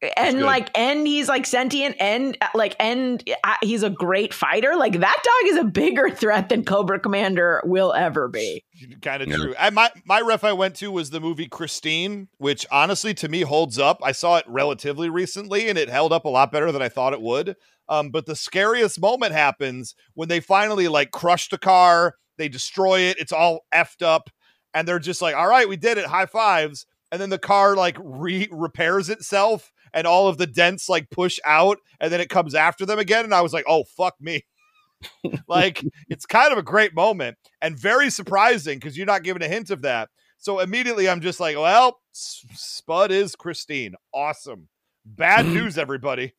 And good. like, and he's like sentient, and he's a great fighter. Like, that dog is a bigger threat than Cobra Commander will ever be. Kind of true. My ref I went to was the movie Christine, which honestly to me holds up. I saw it relatively recently and it held up a lot better than I thought it would. But the scariest moment happens when they finally like crush the car, they destroy it, it's all effed up, and they're just like, all right, we did it, high fives. And then the car like repairs itself and all of the dents like push out and then it comes after them again. And I was like, oh, fuck me. Like, it's kind of a great moment and very surprising because you're not given a hint of that. So immediately I'm just like, well, Spud is Christine. Awesome. Bad news, everybody.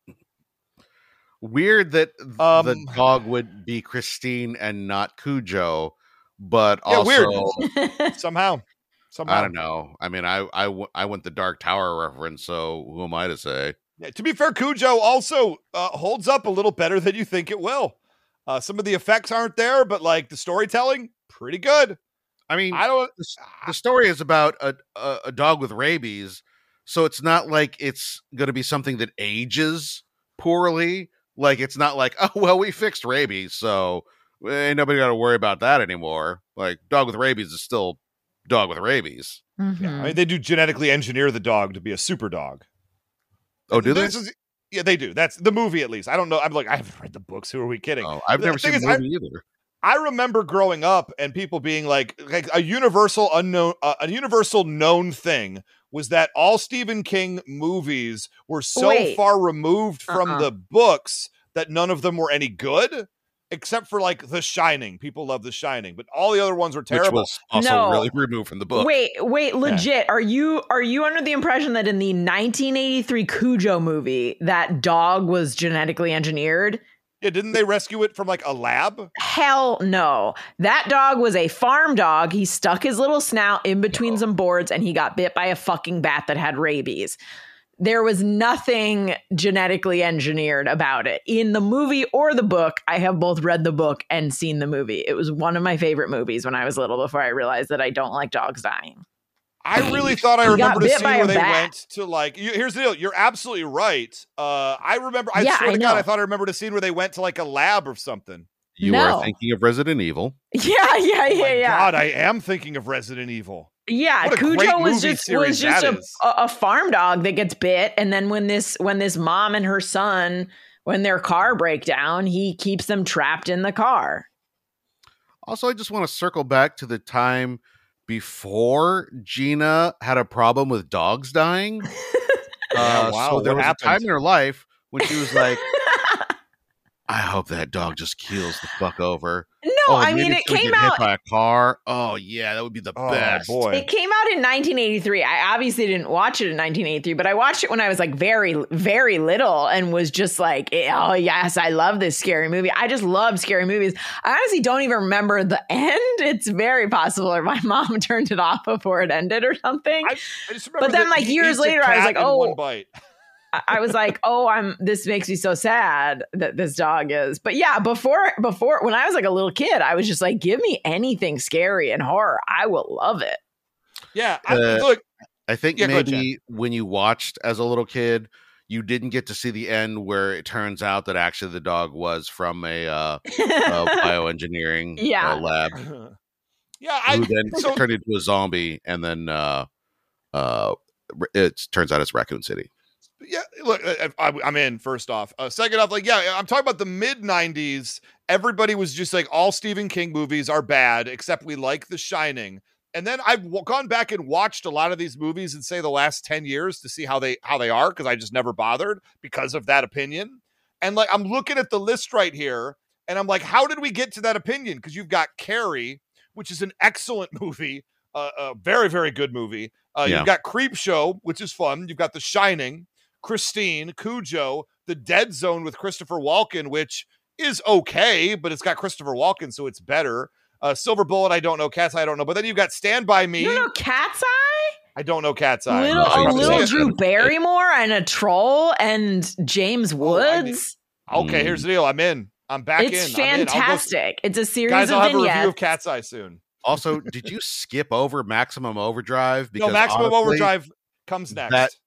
Weird that the dog would be Christine and not Cujo, but also weird. Somehow. I don't know. I mean, I went the Dark Tower reference, so who am I to say? Yeah, to be fair, Cujo also holds up a little better than you think it will. Some of the effects aren't there, but like the storytelling, pretty good. I mean, the story is about a dog with rabies, so it's not like it's going to be something that ages poorly. Like, it's not like, oh, well, we fixed rabies, so ain't nobody got to worry about that anymore. Like, dog with rabies is still dog with rabies. Mm-hmm. Yeah, I mean, they do genetically engineer the dog to be a super dog. Oh, do they? Yeah, they do. That's the movie, at least. I don't know. I'm like, I haven't read the books. Who are we kidding? Oh, I've never seen the movie either. I remember growing up and people being like a universal known thing was that all Stephen King movies were so far removed from the books that none of them were any good, except for like The Shining. People love The Shining, but all the other ones were terrible. Which was also really removed from the book. Wait, legit. Yeah. Are you under the impression that in the 1983 Cujo movie, that dog was genetically engineered? Yeah, didn't they rescue it from like a lab? Hell no. That dog was a farm dog. He stuck his little snout in between some boards and he got bit by a fucking bat that had rabies. There was nothing genetically engineered about it. In the movie or the book, I have both read the book and seen the movie. It was one of my favorite movies when I was little before I realized that I don't like dogs dying. I really thought I remembered a scene where they went to like, here's the deal. You're absolutely right. I remember, I swear to God, I thought I remembered a scene where they went to like a lab or something. You are thinking of Resident Evil. Yeah. God, I am thinking of Resident Evil. Yeah, Cujo was just a farm dog that gets bit, and then when this mom and her son, when their car break down, he keeps them trapped in the car. Also, I just want to circle back to the time before Gina had a problem with dogs dying. So there was a time in her life when she was like, I hope that dog just keels the fuck over. No, I mean, it came out hit by a car. Oh yeah, that would be the best. Boy. It came out in 1983. I obviously didn't watch it in 1983, but I watched it when I was like very, very little and was just like, oh yes, I love this scary movie. I just love scary movies. I honestly don't even remember the end. It's very possible, or my mom turned it off before it ended or something. I just remember. But then, like years later, I was like, oh. One bite. I was like, this makes me so sad that this dog is. But yeah, before when I was like a little kid, I was just like, give me anything scary and horror. I will love it. Yeah. I think maybe when you watched as a little kid, you didn't get to see the end where it turns out that actually the dog was from a bioengineering lab. Yeah. Who then turned into a zombie, and then it turns out it's Raccoon City. Yeah, look, I'm in, first off. Second off, like, I'm talking about the mid-90s. Everybody was just like, all Stephen King movies are bad, except we like The Shining. And then I've gone back and watched a lot of these movies in, say, the last 10 years to see how they are, because I just never bothered because of that opinion. And, like, I'm looking at the list right here, and I'm like, how did we get to that opinion? Because you've got Carrie, which is an excellent movie, a very, very good movie. You've got Creepshow, which is fun. You've got The Shining, Christine, Cujo, The Dead Zone with Christopher Walken, which is okay, but it's got Christopher Walken, so it's better. Silver Bullet, I don't know. Cat's Eye, I don't know. But then you've got Stand By Me. You know Cat's Eye? I don't know Cat's Eye. Little Drew Barrymore and a troll and James Woods. Okay, here's the deal. I'm in. I'm back in. It's fantastic. It's a series of vignettes. Guys, I'll have a review of Cat's Eye soon. Also, did you skip over Maximum Overdrive? Because Maximum Overdrive comes next.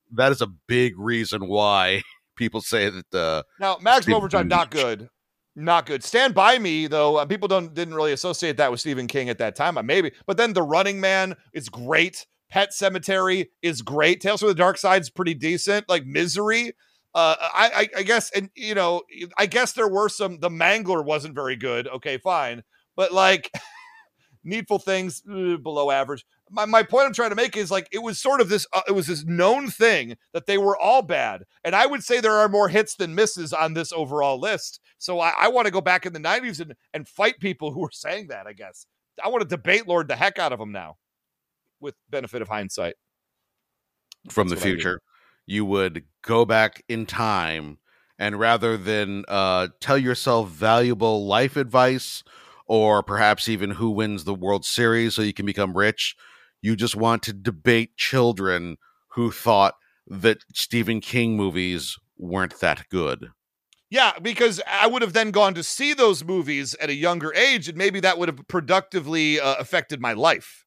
that is a big reason why people say that now Maximum Overdrive not good. Not good. Stand By Me, though, people didn't really associate that with Stephen King at that time. Maybe. But then The Running Man is great. Pet Cemetery is great. Tales from the Dark Side's pretty decent. Like Misery. I guess, and I guess there were the Mangler wasn't very good. Okay, fine. But like Needful Things, below average. My point I'm trying to make is like it was sort of this it was this known thing that they were all bad, and I would say there are more hits than misses on this overall list. So I want to go back in the 90s and fight people who were saying that. I guess I want to debate Lord the heck out of them now, with benefit of hindsight. From the future, you would go back in time, and rather than tell yourself valuable life advice, or perhaps even who wins the World Series so you can become rich, you just want to debate children who thought that Stephen King movies weren't that good. Yeah, because I would have then gone to see those movies at a younger age, and maybe that would have productively affected my life.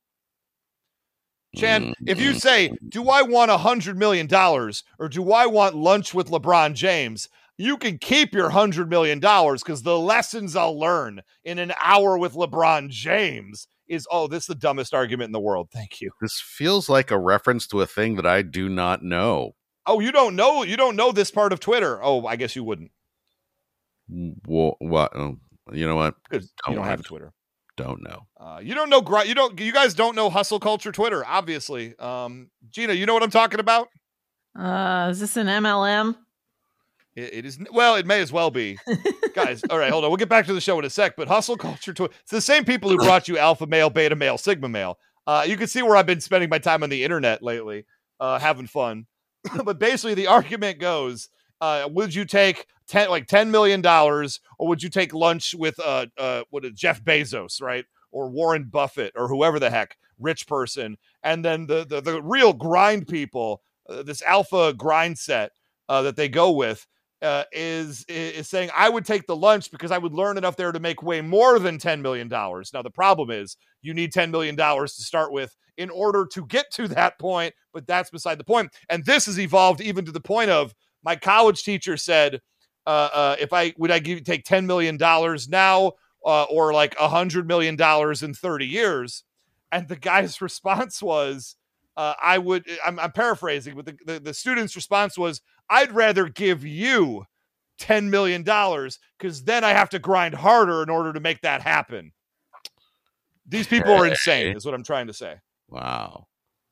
Chan, if you say, do I want $100 million or do I want lunch with LeBron James? You can keep your $100 million because the lessons I'll learn in an hour with LeBron James is, this is the dumbest argument in the world. Thank you. This feels like a reference to a thing that I do not know. Oh, you don't know? You don't know this part of Twitter? Oh, I guess you wouldn't. What? You know what? Because you don't have Twitter. Don't know. You don't know. You guys don't know hustle culture Twitter, obviously. Gina, you know what I'm talking about? Is this an MLM? It is. Well, it may as well be. Guys, all right, hold on. We'll get back to the show in a sec, but hustle culture Twitter. It's the same people who brought you alpha male, beta male, sigma male. You can see where I've been spending my time on the internet lately, having fun. But basically the argument goes, would you take $10 million, or would you take lunch with Jeff Bezos, right? Or Warren Buffett, or whoever the heck, rich person. And then the real grind people, this alpha grind set that they go with, is saying, I would take the lunch because I would learn enough there to make way more than $10 million. Now, the problem is you need $10 million to start with in order to get to that point, but that's beside the point. And this has evolved even to the point of my college teacher said, take $10 million now or like $100 million in 30 years. And the guy's response was, I'm paraphrasing, but the student's response was, I'd rather give you $10 million because then I have to grind harder in order to make that happen. These people are insane, is what I'm trying to say. Wow.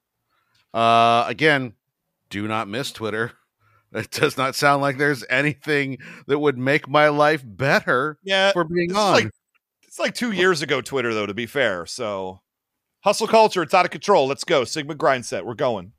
Again, do not miss Twitter. It does not sound like there's anything that would make my life better for being on. It's like 2 years ago, Twitter, though, to be fair. So hustle culture, it's out of control. Let's go. Sigma grind set. We're going.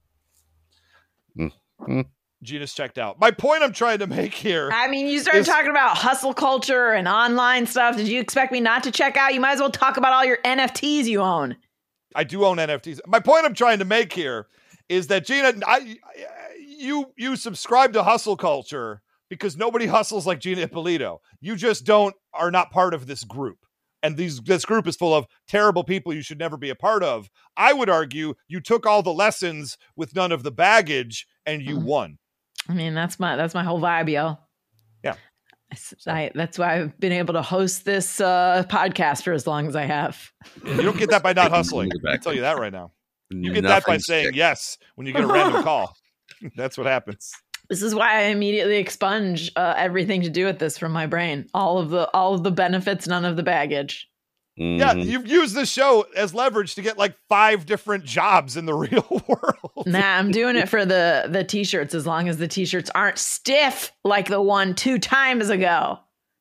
Gina's checked out. My point I'm trying to make here. I mean, you started talking about hustle culture and online stuff. Did you expect me not to check out? You might as well talk about all your NFTs you own. I do own NFTs. My point I'm trying to make here is that, Gina, you subscribe to hustle culture because nobody hustles like Gina Ippolito. You just are not part of this group. And this group is full of terrible people you should never be a part of. I would argue you took all the lessons with none of the baggage and you won. I mean, that's my whole vibe, yo. Yeah. That's why I've been able to host this podcast for as long as I have. You don't get that by not hustling. I'll tell you that right now. You get that by saying yes when you get a random call. That's what happens. This is why I immediately expunge everything to do with this from my brain. All of the benefits, none of the baggage. Mm-hmm. Yeah, you've used this show as leverage to get like 5 different jobs in the real world. Nah, I'm doing it for the t-shirts, as long as the t-shirts aren't stiff like the one 2 times ago.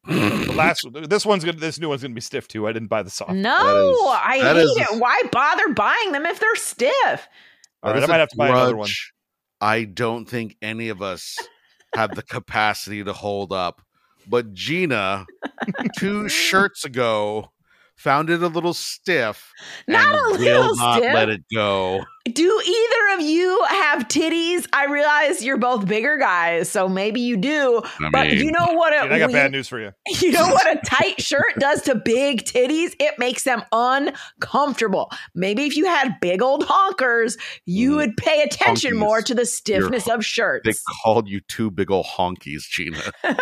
This new one's gonna be stiff too. I didn't buy the soft. No, I hate it. Why bother buying them if they're stiff? All right, I might have to buy another one. I don't think any of us have the capacity to hold up. But Gina, 2 shirts ago, found it a little stiff. Not and a will little not stiff. let it go. Do either of you have titties? I realize you're both bigger guys, so maybe you do. But you know what? I got bad news for you. You know what a tight shirt does to big titties? It makes them uncomfortable. Maybe if you had big old honkers, you would pay attention Honkies. more to the stiffness of shirts. They called you two big old honkies, Gina.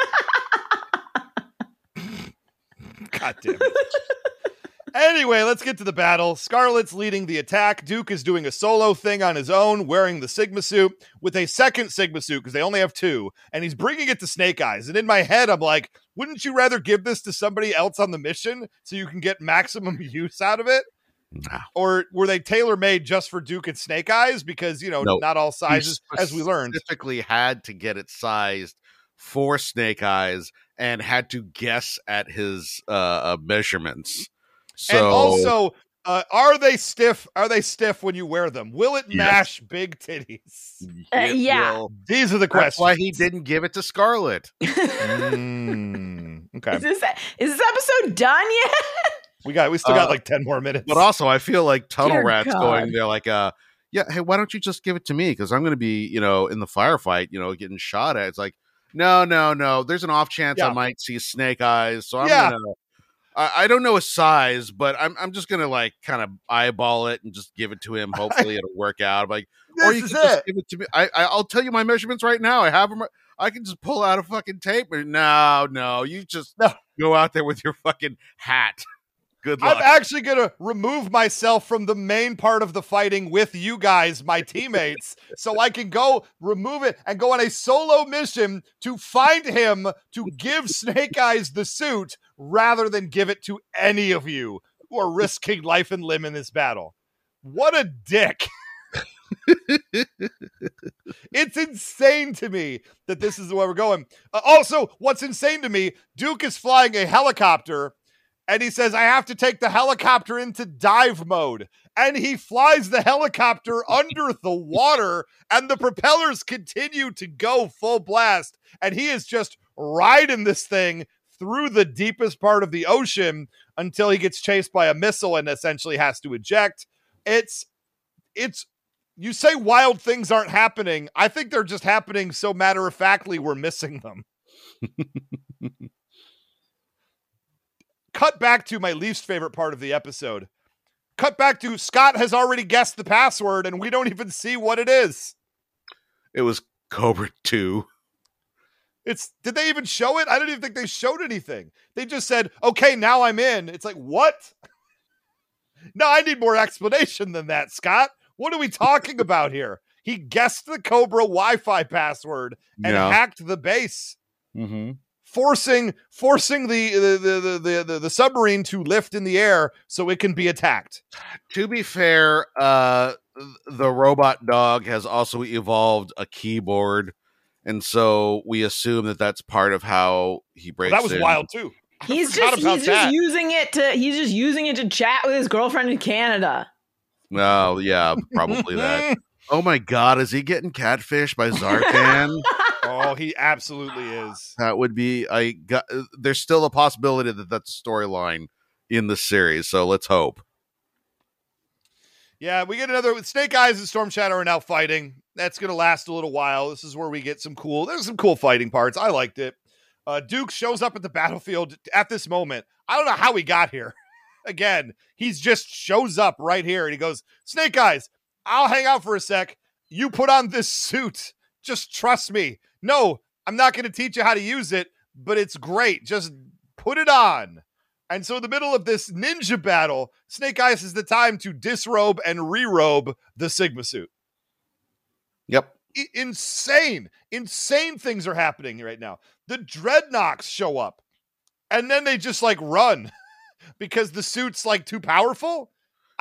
God damn it. Anyway, let's get to the battle. Scarlet's leading the attack. Duke is doing a solo thing on his own, wearing the Sigma suit with a second Sigma suit because they only have two, and he's bringing it to Snake Eyes. And in my head, I'm like, wouldn't you rather give this to somebody else on the mission so you can get maximum use out of it? No. Or were they tailor-made just for Duke and Snake Eyes? Because, you know, not all sizes, as we learned. Specifically had to get it sized for Snake Eyes and had to guess at his measurements. So, and also, are they stiff? Are they stiff when you wear them? Will it mash big titties? Yeah. These are the questions. That's why he didn't give it to Scarlet. Okay. Is this episode done yet? We still got like 10 more minutes. But also, I feel like Tunnel Dear Rat's God. going there like, yeah, hey, why don't you just give it to me? Because I'm going to be, in the firefight, getting shot at. It's like, no. There's an off chance I might see Snake Eyes. So I'm going to, I don't know his size, but I'm just going to like kind of eyeball it and just give it to him. Hopefully it'll work out. I'm like, or you can just give it to me. I'll tell you my measurements right now. I have them. I can just pull out a fucking tape. No, you just go out there with your fucking hat. Good luck. I'm actually going to remove myself from the main part of the fighting with you guys, my teammates, so I can go remove it and go on a solo mission to find him to give Snake Eyes the suit rather than give it to any of you who are risking life and limb in this battle. What a dick. It's insane to me that this is the way we're going. Also, what's insane to me, Duke is flying a helicopter and he says, I have to take the helicopter into dive mode. And he flies the helicopter under the water and the propellers continue to go full blast. And he is just riding this thing through the deepest part of the ocean until he gets chased by a missile and essentially has to eject. It's you say wild things aren't happening. I think they're just happening so matter-of-factly we're missing them. Cut back to my least favorite part of the episode. Cut back to Scott has already guessed the password and we don't even see what it is. It was Cobra 2. Did they even show it? I don't even think they showed anything. They just said, okay, now I'm in. It's like, what? No, I need more explanation than that, Scott. What are we talking about here? He guessed the Cobra Wi-Fi password and hacked the base. Mm-hmm. Forcing the submarine to lift in the air so it can be attacked. To be fair, the robot dog has also evolved a keyboard, and so we assume that that's part of how he breaks. That was in. wild too. He's just using it to chat with his girlfriend in Canada. Oh yeah, probably that. Oh my God, is he getting catfished by Zartan? Oh, he absolutely is. That would be. There's still a possibility that that's a storyline in the series, so let's hope. Yeah, we get another. Snake Eyes and Storm Shadow are now fighting. That's going to last a little while. This is where we get there's some cool fighting parts. I liked it. Duke shows up at the battlefield at this moment. I don't know how he got here. Again, he's just shows up right here and he goes, Snake Eyes, I'll hang out for a sec. You put on this suit. Just trust me. No, I'm not going to teach you how to use it, but it's great. Just put it on. And so in the middle of this ninja battle, Snake Eyes is the time to disrobe and re-robe the Sigma suit. Yep. Insane things are happening right now. The Dreadnoks show up and then they just like run because the suit's like too powerful.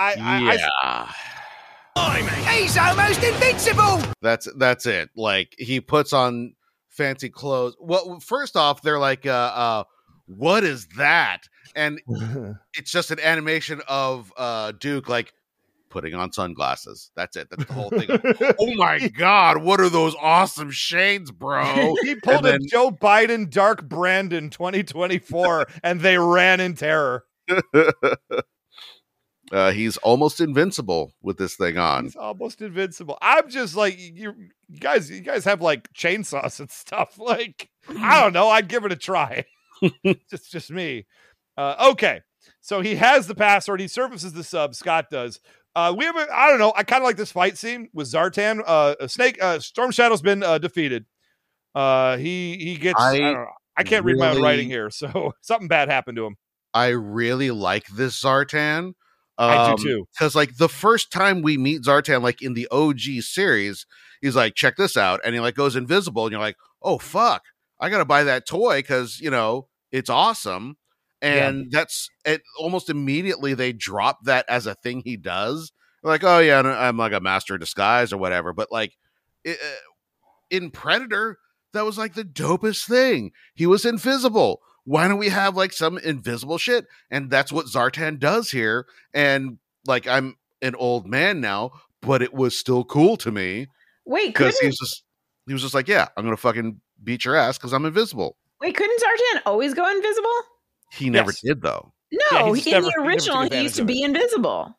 He's almost invincible. That's it. Like he puts on fancy clothes. Well, first off, they're like, what is that? And it's just an animation of Duke like putting on sunglasses. That's it. That's the whole thing. Oh my God, what are those awesome shades, bro? He pulled a Joe Biden Dark Brandon 2024 and they ran in terror. He's almost invincible with this thing on. He's almost invincible. I'm just like, you guys have like chainsaws and stuff. Like, I don't know. I'd give it a try. just me. Okay. So he has the password. He services the sub. Scott does. We have I don't know. I kind of like this fight scene with Zartan. Storm Shadow's been defeated. He gets, I don't know. I can't read my own writing here. So something bad happened to him. I really like this Zartan. I do too. Because like the first time we meet Zartan, like in the OG series, he's like, check this out. And he like goes invisible and you're like, oh, fuck. I got to buy that toy because, you know, it's awesome. And that's it. Almost immediately they drop that as a thing he does. They're like, oh yeah, I'm like a master of disguise or whatever. But like in Predator, that was like the dopest thing. He was invisible. Why don't we have like some invisible shit? And that's what Zartan does here. And like, I'm an old man now, but it was still cool to me. Wait, because he was just like, yeah, I'm gonna fucking beat your ass because I'm invisible. Wait, couldn't Zartan always go invisible? He never did though. No, in the original, he used to be invisible.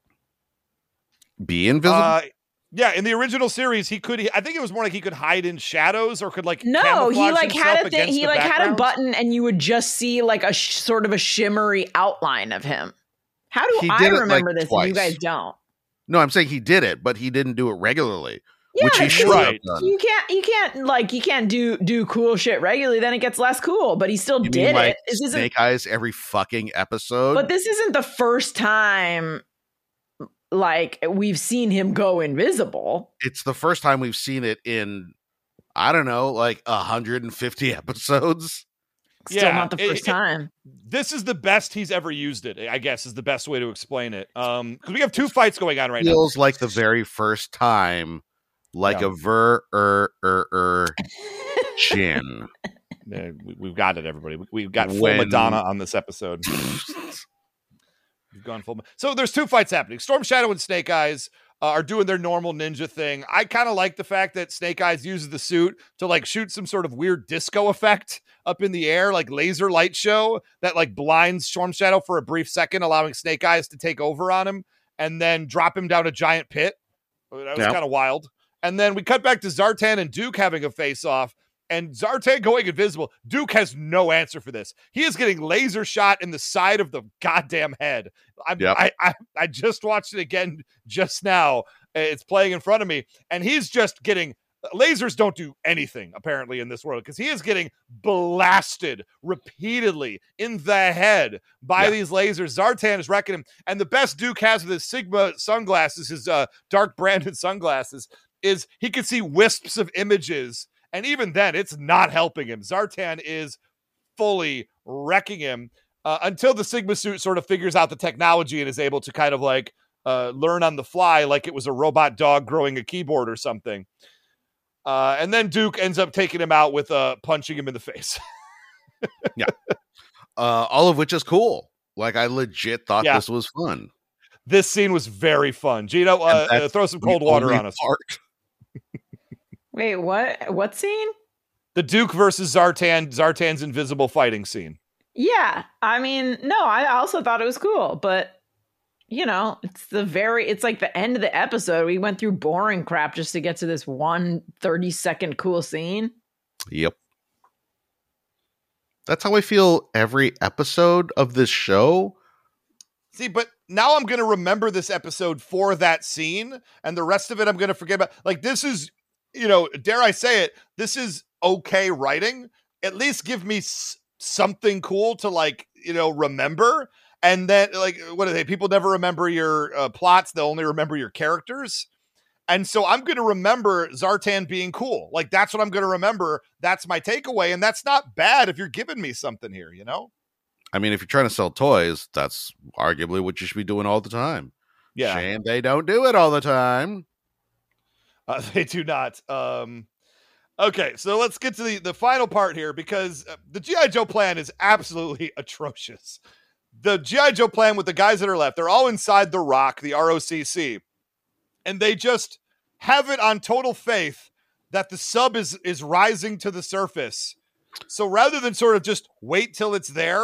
Be invisible? Yeah, in the original series, he could. I think it was more like he could hide in shadows or could like. No, he like had a thing. He like had a button, and you would just see like a sort of a shimmery outline of him. How do I remember this? And you guys don't. No, I'm saying he did it, but he didn't do it regularly. Yeah, which he should have done. You can't do cool shit regularly. Then it gets less cool. But he still did it. Snake Eyes every fucking episode. But this isn't the first time. Like we've seen him go invisible. It's the first time we've seen it in, I don't know, like 150 episodes. Still not the first time. This is the best he's ever used it, I guess, is the best way to explain it. Because we have two fights going on right now. Feels like the very first time, like a chin. We've got it, everybody. We've got full Madonna on this episode. We've gone full. So there's two fights happening. Storm Shadow and Snake Eyes are doing their normal ninja thing. I kind of like the fact that Snake Eyes uses the suit to like shoot some sort of weird disco effect up in the air, like laser light show that like blinds Storm Shadow for a brief second, allowing Snake Eyes to take over on him and then drop him down a giant pit. That was kind of wild. And then we cut back to Zartan and Duke having a face-off. And Zartan going invisible. Duke has no answer for this. He is getting laser shot in the side of the goddamn head. I just watched it again just now. It's playing in front of me. And he's just getting... Lasers don't do anything, apparently, in this world. Because he is getting blasted repeatedly in the head by these lasers. Zartan is wrecking him. And the best Duke has with his Sigma sunglasses, his dark branded sunglasses, is he can see wisps of images. And even then, it's not helping him. Zartan is fully wrecking him until the Sigma suit sort of figures out the technology and is able to kind of like learn on the fly like it was a robot dog growing a keyboard or something. And then Duke ends up taking him out with punching him in the face. All of which is cool. Like, I legit thought this was fun. This scene was very fun. Gino, throw some cold water on us. Wait, what? What scene? The Duke versus Zartan's invisible fighting scene. Yeah, I mean, no, I also thought it was cool, but you know, it's like the end of the episode. We went through boring crap just to get to this 1 30-second cool scene. Yep. That's how I feel every episode of this show. See, but now I'm going to remember this episode for that scene, and the rest of it I'm going to forget about. Like, this is, you know, dare I say it, this is okay writing. At least give me something cool to, like, you know, remember. And then, like, what are they? People never remember your plots. They'll only remember your characters. And so I'm going to remember Zartan being cool. Like, that's what I'm going to remember. That's my takeaway. And that's not bad if you're giving me something here, you know? I mean, if you're trying to sell toys, that's arguably what you should be doing all the time. Yeah. Shame they don't do it all the time. They do not. Okay, so let's get to the final part here, because the G.I. Joe plan is absolutely atrocious. The G.I. Joe plan with the guys that are left, they're all inside the Rock, the ROCC, and they just have it on total faith that the sub is rising to the surface. So rather than sort of just wait till it's there,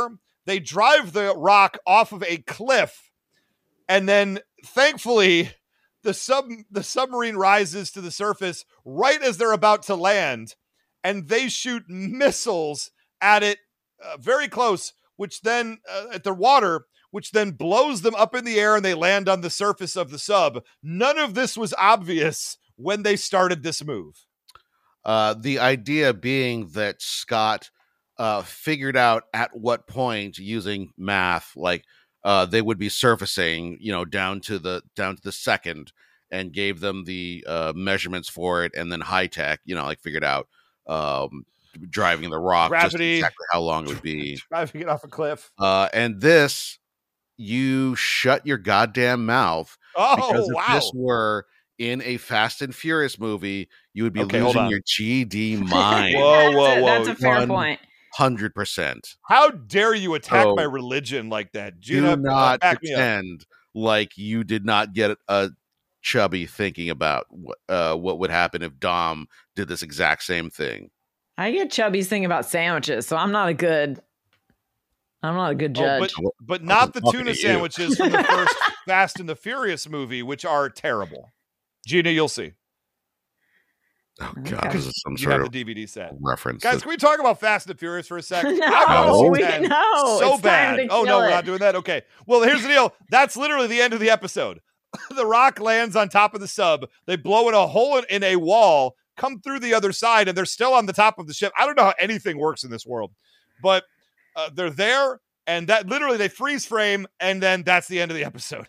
they drive the Rock off of a cliff, and then thankfully the submarine rises to the surface right as they're about to land, and they shoot missiles at it very close, which then at the water, which then blows them up in the air, and they land on the surface of the sub. None of this was obvious when they started this move. The idea being that Scott figured out at what point, using math, like they would be surfacing, down to the second, and gave them the measurements for it, and then high tech, figured out driving the Rock, gravity, just exactly how long it would be, driving it off a cliff. And this, you shut your goddamn mouth. Because if this were in a Fast and Furious movie, you would be losing your GD mind. Whoa. That's a fair point. 100%. How dare you attack my religion like that? Gina, do not pretend like you did not get a chubby thinking about what would happen if Dom did this exact same thing. I get chubbies thinking about sandwiches, so I'm not a good judge. But not the tuna sandwiches from the first Fast and the Furious movie, which are terrible. Gina, you'll see. Oh God, this is some you sort have of the DVD set. reference. Guys, can we talk about Fast and the Furious for a second? No, so bad. Oh no, we're not doing that. Okay. Well, here's the deal. That's literally the end of the episode. The Rock lands on top of the sub. They blow in a hole in a wall, come through the other side, and they're still on the top of the ship. I don't know how anything works in this world, but they're there, and that literally they freeze frame, and then that's the end of the episode.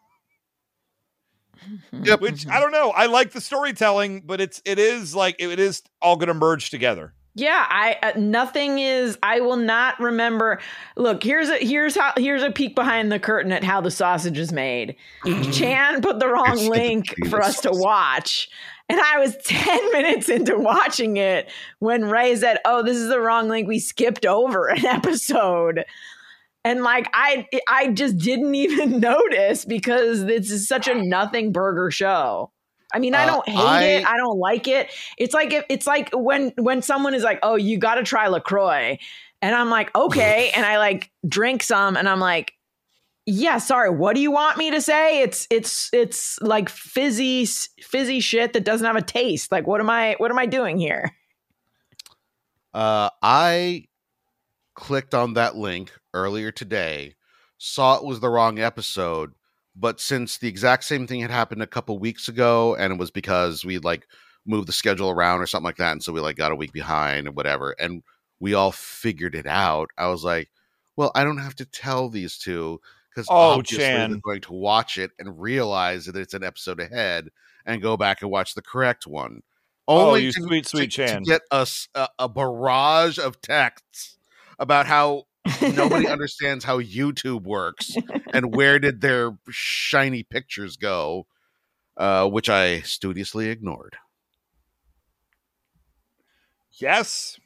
Yep. Which I don't know. I like the storytelling, but it is all going to merge together. Yeah, I will not remember. Look, here's a peek behind the curtain at how the sausage is made. Chan put the wrong link for us to watch. And I was 10 minutes into watching it when Ray said, "Oh, this is the wrong link. We skipped over an episode." And I just didn't even notice because this is such a nothing burger show. I mean, I don't hate it. I don't like it. It's like when someone is like, "Oh, you got to try LaCroix," and I'm like, "Okay," and I drink some, and I'm like, "Yeah, sorry. What do you want me to say? It's like fizzy shit that doesn't have a taste. Like, what am I doing here?" I clicked on that link earlier today, saw it was the wrong episode, but since the exact same thing had happened a couple weeks ago, and it was because we moved the schedule around or something like that, and so we got a week behind or whatever, and we all figured it out, I was like, well, I don't have to tell these two, because obviously they're going to watch it and realize that it's an episode ahead and go back and watch the correct one. Only sweet Chan. To get us a barrage of texts about how nobody understands how YouTube works and where did their shiny pictures go, which I studiously ignored. Yes.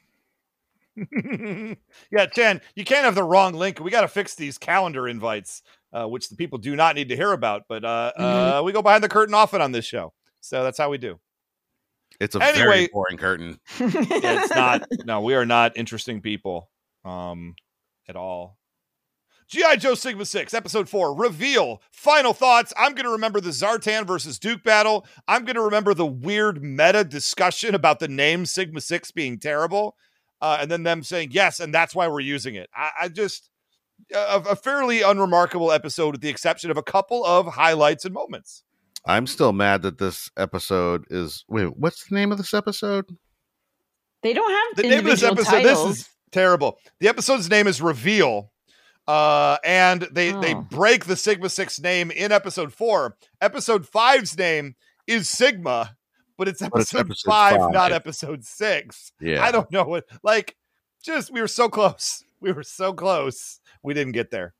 Yeah, Chan, you can't have the wrong link. We got to fix these calendar invites, which the people do not need to hear about. But we go behind the curtain often on this show. So that's how we do. It's a very boring curtain. It's not. No, we are not interesting people. At all. G.I. Joe Sigma 6, Episode 4, Reveal. Final thoughts. I'm going to remember the Zartan versus Duke battle. I'm going to remember the weird meta discussion about the name Sigma 6 being terrible. And then them saying, yes, and that's why we're using it. I just, a fairly unremarkable episode with the exception of a couple of highlights and moments. I'm still mad that this episode is... Wait, what's the name of this episode? They don't have the name of this episode. titles. This is terrible. The episode's name is Reveal. And they break the Sigma 6 name in episode 4. Episode 5's name is Sigma, but it's episode 5, not episode 6. Yeah. I don't know what, we were so close. We were so close. We didn't get there.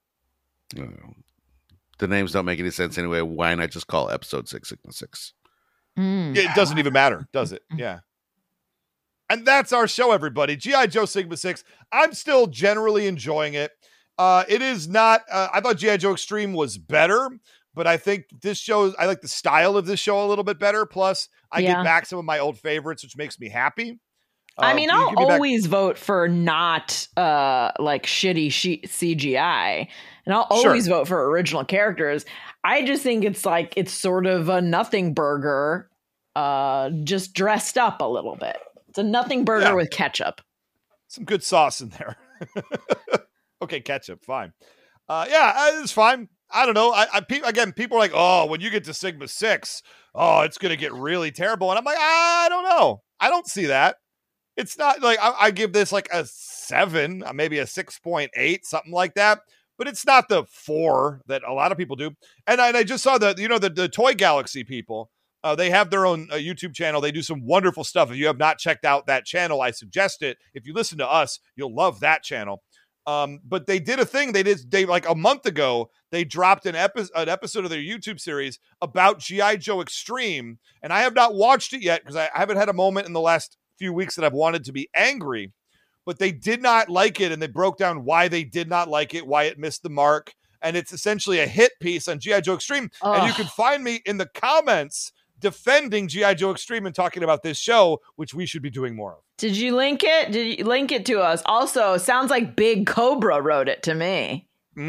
The names don't make any sense anyway. Why not just call episode 6 Sigma 6? It doesn't even matter, does it? Yeah. And that's our show, everybody. G.I. Joe Sigma 6. I'm still generally enjoying it. It is not, I thought G.I. Joe Extreme was better, but I think this show, I like the style of this show a little bit better. Plus, I get back some of my old favorites, which makes me happy. I mean, I'll always vote for not like shitty CGI, and I'll always vote for original characters. I just think it's sort of a nothing burger, just dressed up a little bit. It's a nothing burger with ketchup. Some good sauce in there. Okay, ketchup, fine. It's fine. I don't know. Again, people are like, oh, when you get to Sigma 6, oh, it's going to get really terrible. And I'm like, I don't know. I don't see that. It's not like I give this like a 7, maybe a 6.8, something like that. But it's not the 4 that a lot of people do. And I just saw the Toy Galaxy people. They have their own YouTube channel. They do some wonderful stuff. If you have not checked out that channel, I suggest it. If you listen to us, you'll love that channel. But they did a thing. They like a month ago, they dropped an episode of their YouTube series about G.I. Joe Extreme. And I have not watched it yet because I haven't had a moment in the last few weeks that I've wanted to be angry. But they did not like it, and they broke down why they did not like it, why it missed the mark. And it's essentially a hit piece on G.I. Joe Extreme. And you can find me in the comments defending G.I. Joe Extreme and talking about this show, which we should be doing more of. Did you link it? Did you link it to us? Also, sounds like Big Cobra wrote it to me.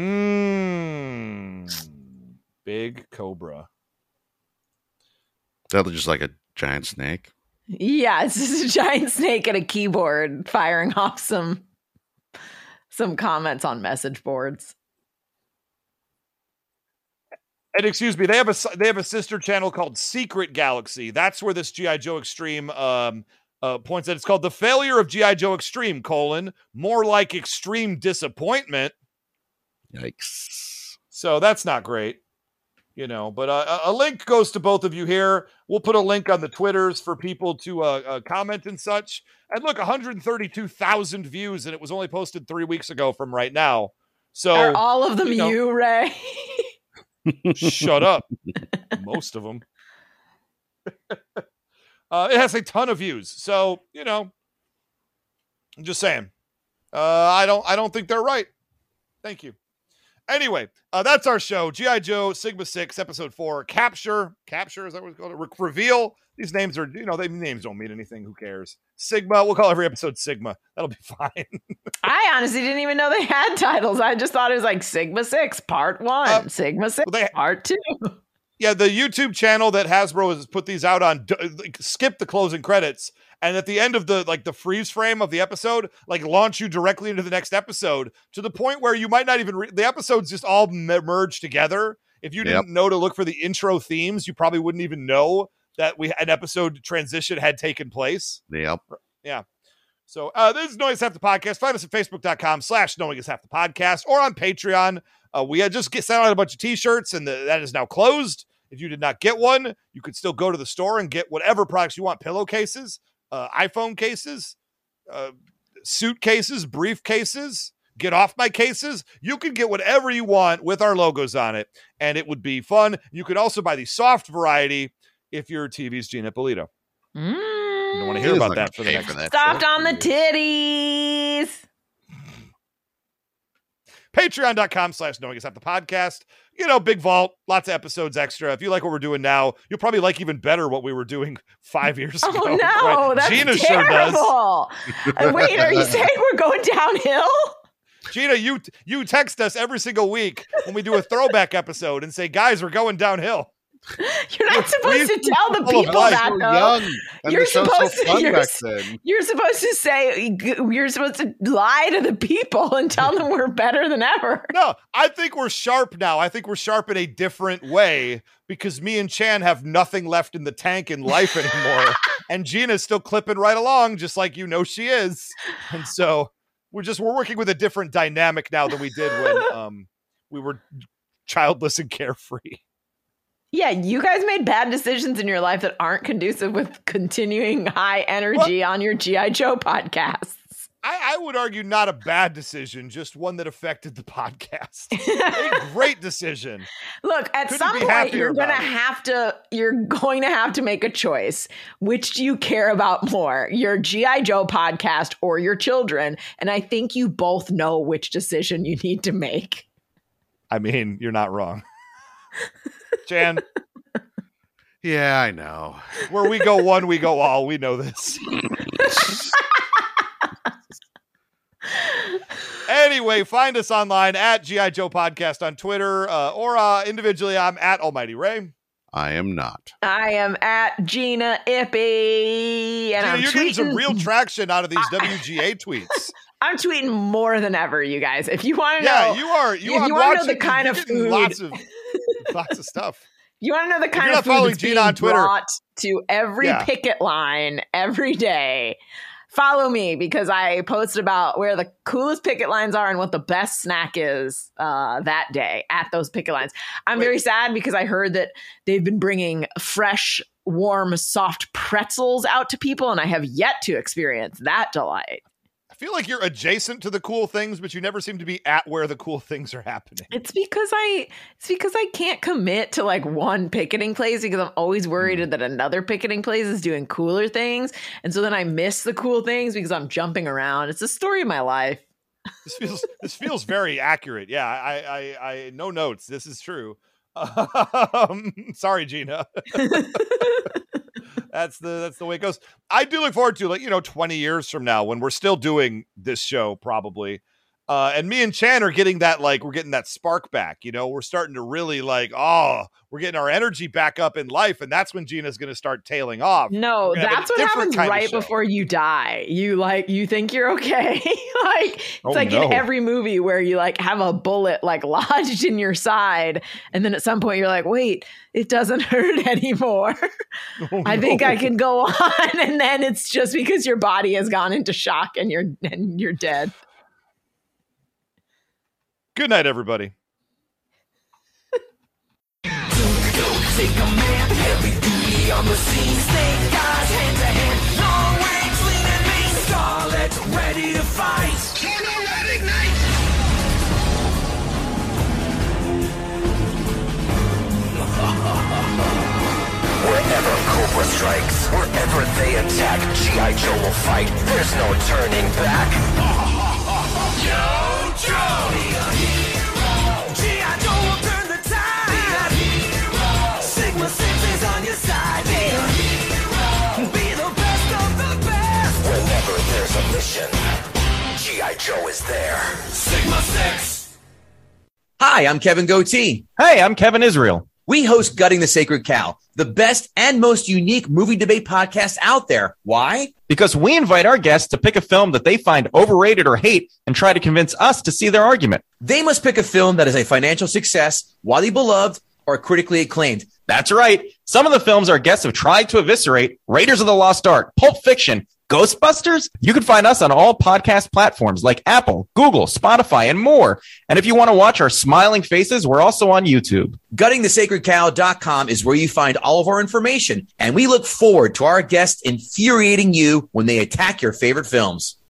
Big Cobra. That looks just like a giant snake. Yeah, it's just a giant snake at a keyboard firing off some comments on message boards. And excuse me, they have a sister channel called Secret Galaxy. That's where this G.I. Joe Extreme points at. It's called The Failure of G.I. Joe Extreme, more like extreme disappointment. Yikes. So that's not great. But a link goes to both of you here. We'll put a link on the Twitters for people to comment and such. And look, 132,000 views, and it was only posted 3 weweeks ago from right now. So are all of them you, Ray? Shut up. Most of them. It has a ton of views. So, I'm just saying. I don't think they're right. Thank you. Anyway, that's our show. G.I. Joe, Sigma 6, Episode 4, Capture. Capture, is that what it's called? Reveal. These names are, names don't mean anything. Who cares? Sigma, we'll call every episode Sigma. That'll be fine. I honestly didn't even know they had titles. I just thought it was like Sigma 6, Part 1, Sigma 6, Part 2. Yeah, the YouTube channel that Hasbro has put these out on, skip the closing credits. And at the end of the freeze frame of the episode, launch you directly into the next episode to the point where you might not even the episodes just all merge together. If you didn't know to look for the intro themes, you probably wouldn't even know that an episode transition had taken place. Yep. Yeah. So this is Knowing Is Half the Podcast. Find us at facebook.com/Knowing Is Half the Podcast or on Patreon. We had just sent out a bunch of t-shirts, and that is now closed. If you did not get one, you could still go to the store and get whatever products you want. Pillowcases, iPhone cases, suitcases, briefcases, get off my cases. You can get whatever you want with our logos on it, and it would be fun. You could also buy the soft variety if your TV's Gina Polito. You don't want to hear about that for the next. Soft on the titties. Patreon.com/Knowing Is Half the Podcast. Big vault, lots of episodes extra. If you like what we're doing now, you'll probably like even better what we were doing 5 years ago. Oh, no, right? That's Gina terrible. Sure does. Wait, are you saying we're going downhill? Gina, you text us every single week when we do a throwback episode and say, guys, we're going downhill. You're not supposed to tell the people that, though. You're supposed to say, you're supposed to lie to the people and tell them we're better than ever. No, I think we're sharp now. I think we're sharp in a different way because me and Chan have nothing left in the tank in life anymore. And Gina's still clipping right along, just like she is. And so we're working with a different dynamic now than we did when we were childless and carefree. Yeah, you guys made bad decisions in your life that aren't conducive with continuing high energy on your G.I. Joe podcasts. I would argue not a bad decision, just one that affected the podcast. A great decision. Look, at some point you're going to have to make a choice. Which do you care about more, your G.I. Joe podcast or your children? And I think you both know which decision you need to make. I mean, you're not wrong. Jan. Yeah, I know. Where we go one, we go all. We know this. Anyway, find us online at G.I. Joe Podcast on Twitter, or individually, I'm at Almighty Ray. I am not. I am at Gina Ippy. And Gina, you're getting some real traction out of these WGA tweets. I'm tweeting more than ever, you guys. If you want to know. Yeah, you are. You want to know the kind of food. Lots of stuff. You want to know the kind of food that's being on Twitter, brought to every picket line every day. Follow me because I post about where the coolest picket lines are and what the best snack is that day at those picket lines. I'm very sad because I heard that they've been bringing fresh, warm, soft pretzels out to people, and I have yet to experience that delight. I feel like you're adjacent to the cool things, but you never seem to be at where the cool things are happening. It's because I can't commit to like one picketing place because I'm always worried that another picketing place is doing cooler things. And so then I miss the cool things because I'm jumping around. It's the story of my life. This feels very accurate. Yeah, I no notes. This is true. Sorry, Gina. That's the way it goes. I do look forward to 20 years from now when we're still doing this show probably. And me and Chan are getting that, we're getting that spark back, we're starting to really we're getting our energy back up in life. And that's when Gina's going to start tailing off. No, that's what happens right before you die. You think you're okay. In every movie where you have a bullet lodged in your side. And then at some point you're like, wait, it doesn't hurt anymore. I think I can go on. And then it's just because your body has gone into shock and you're dead. Good night, everybody. Take a man, heavy duty on the scene. Snake eyes, hand to hand, long range, lean and mean. Scarlet, ready to fight. Turn ignite. Wherever Cobra strikes, wherever they attack, G.I. Joe will fight. There's no turning back. Yo, Joe! Be a hero! G.I. Joe will turn the tide! Be a hero! Sigma 6 is on your side! Be a hero! Be the best of the best! Whenever there's a mission, G.I. Joe is there. Sigma 6! Hi, I'm Kevin Goatee. Hey, I'm Kevin Israel. We host Gutting the Sacred Cow, the best and most unique movie debate podcast out there. Why? Because we invite our guests to pick a film that they find overrated or hate and try to convince us to see their argument. They must pick a film that is a financial success, widely beloved, or critically acclaimed. That's right. Some of the films our guests have tried to eviscerate: Raiders of the Lost Ark, Pulp Fiction, Ghostbusters. You can find us on all podcast platforms like Apple, Google, Spotify, and more. And if you want to watch our smiling faces, we're also on YouTube. GuttingTheSacredCow.com is where you find all of our information. And we look forward to our guests infuriating you when they attack your favorite films.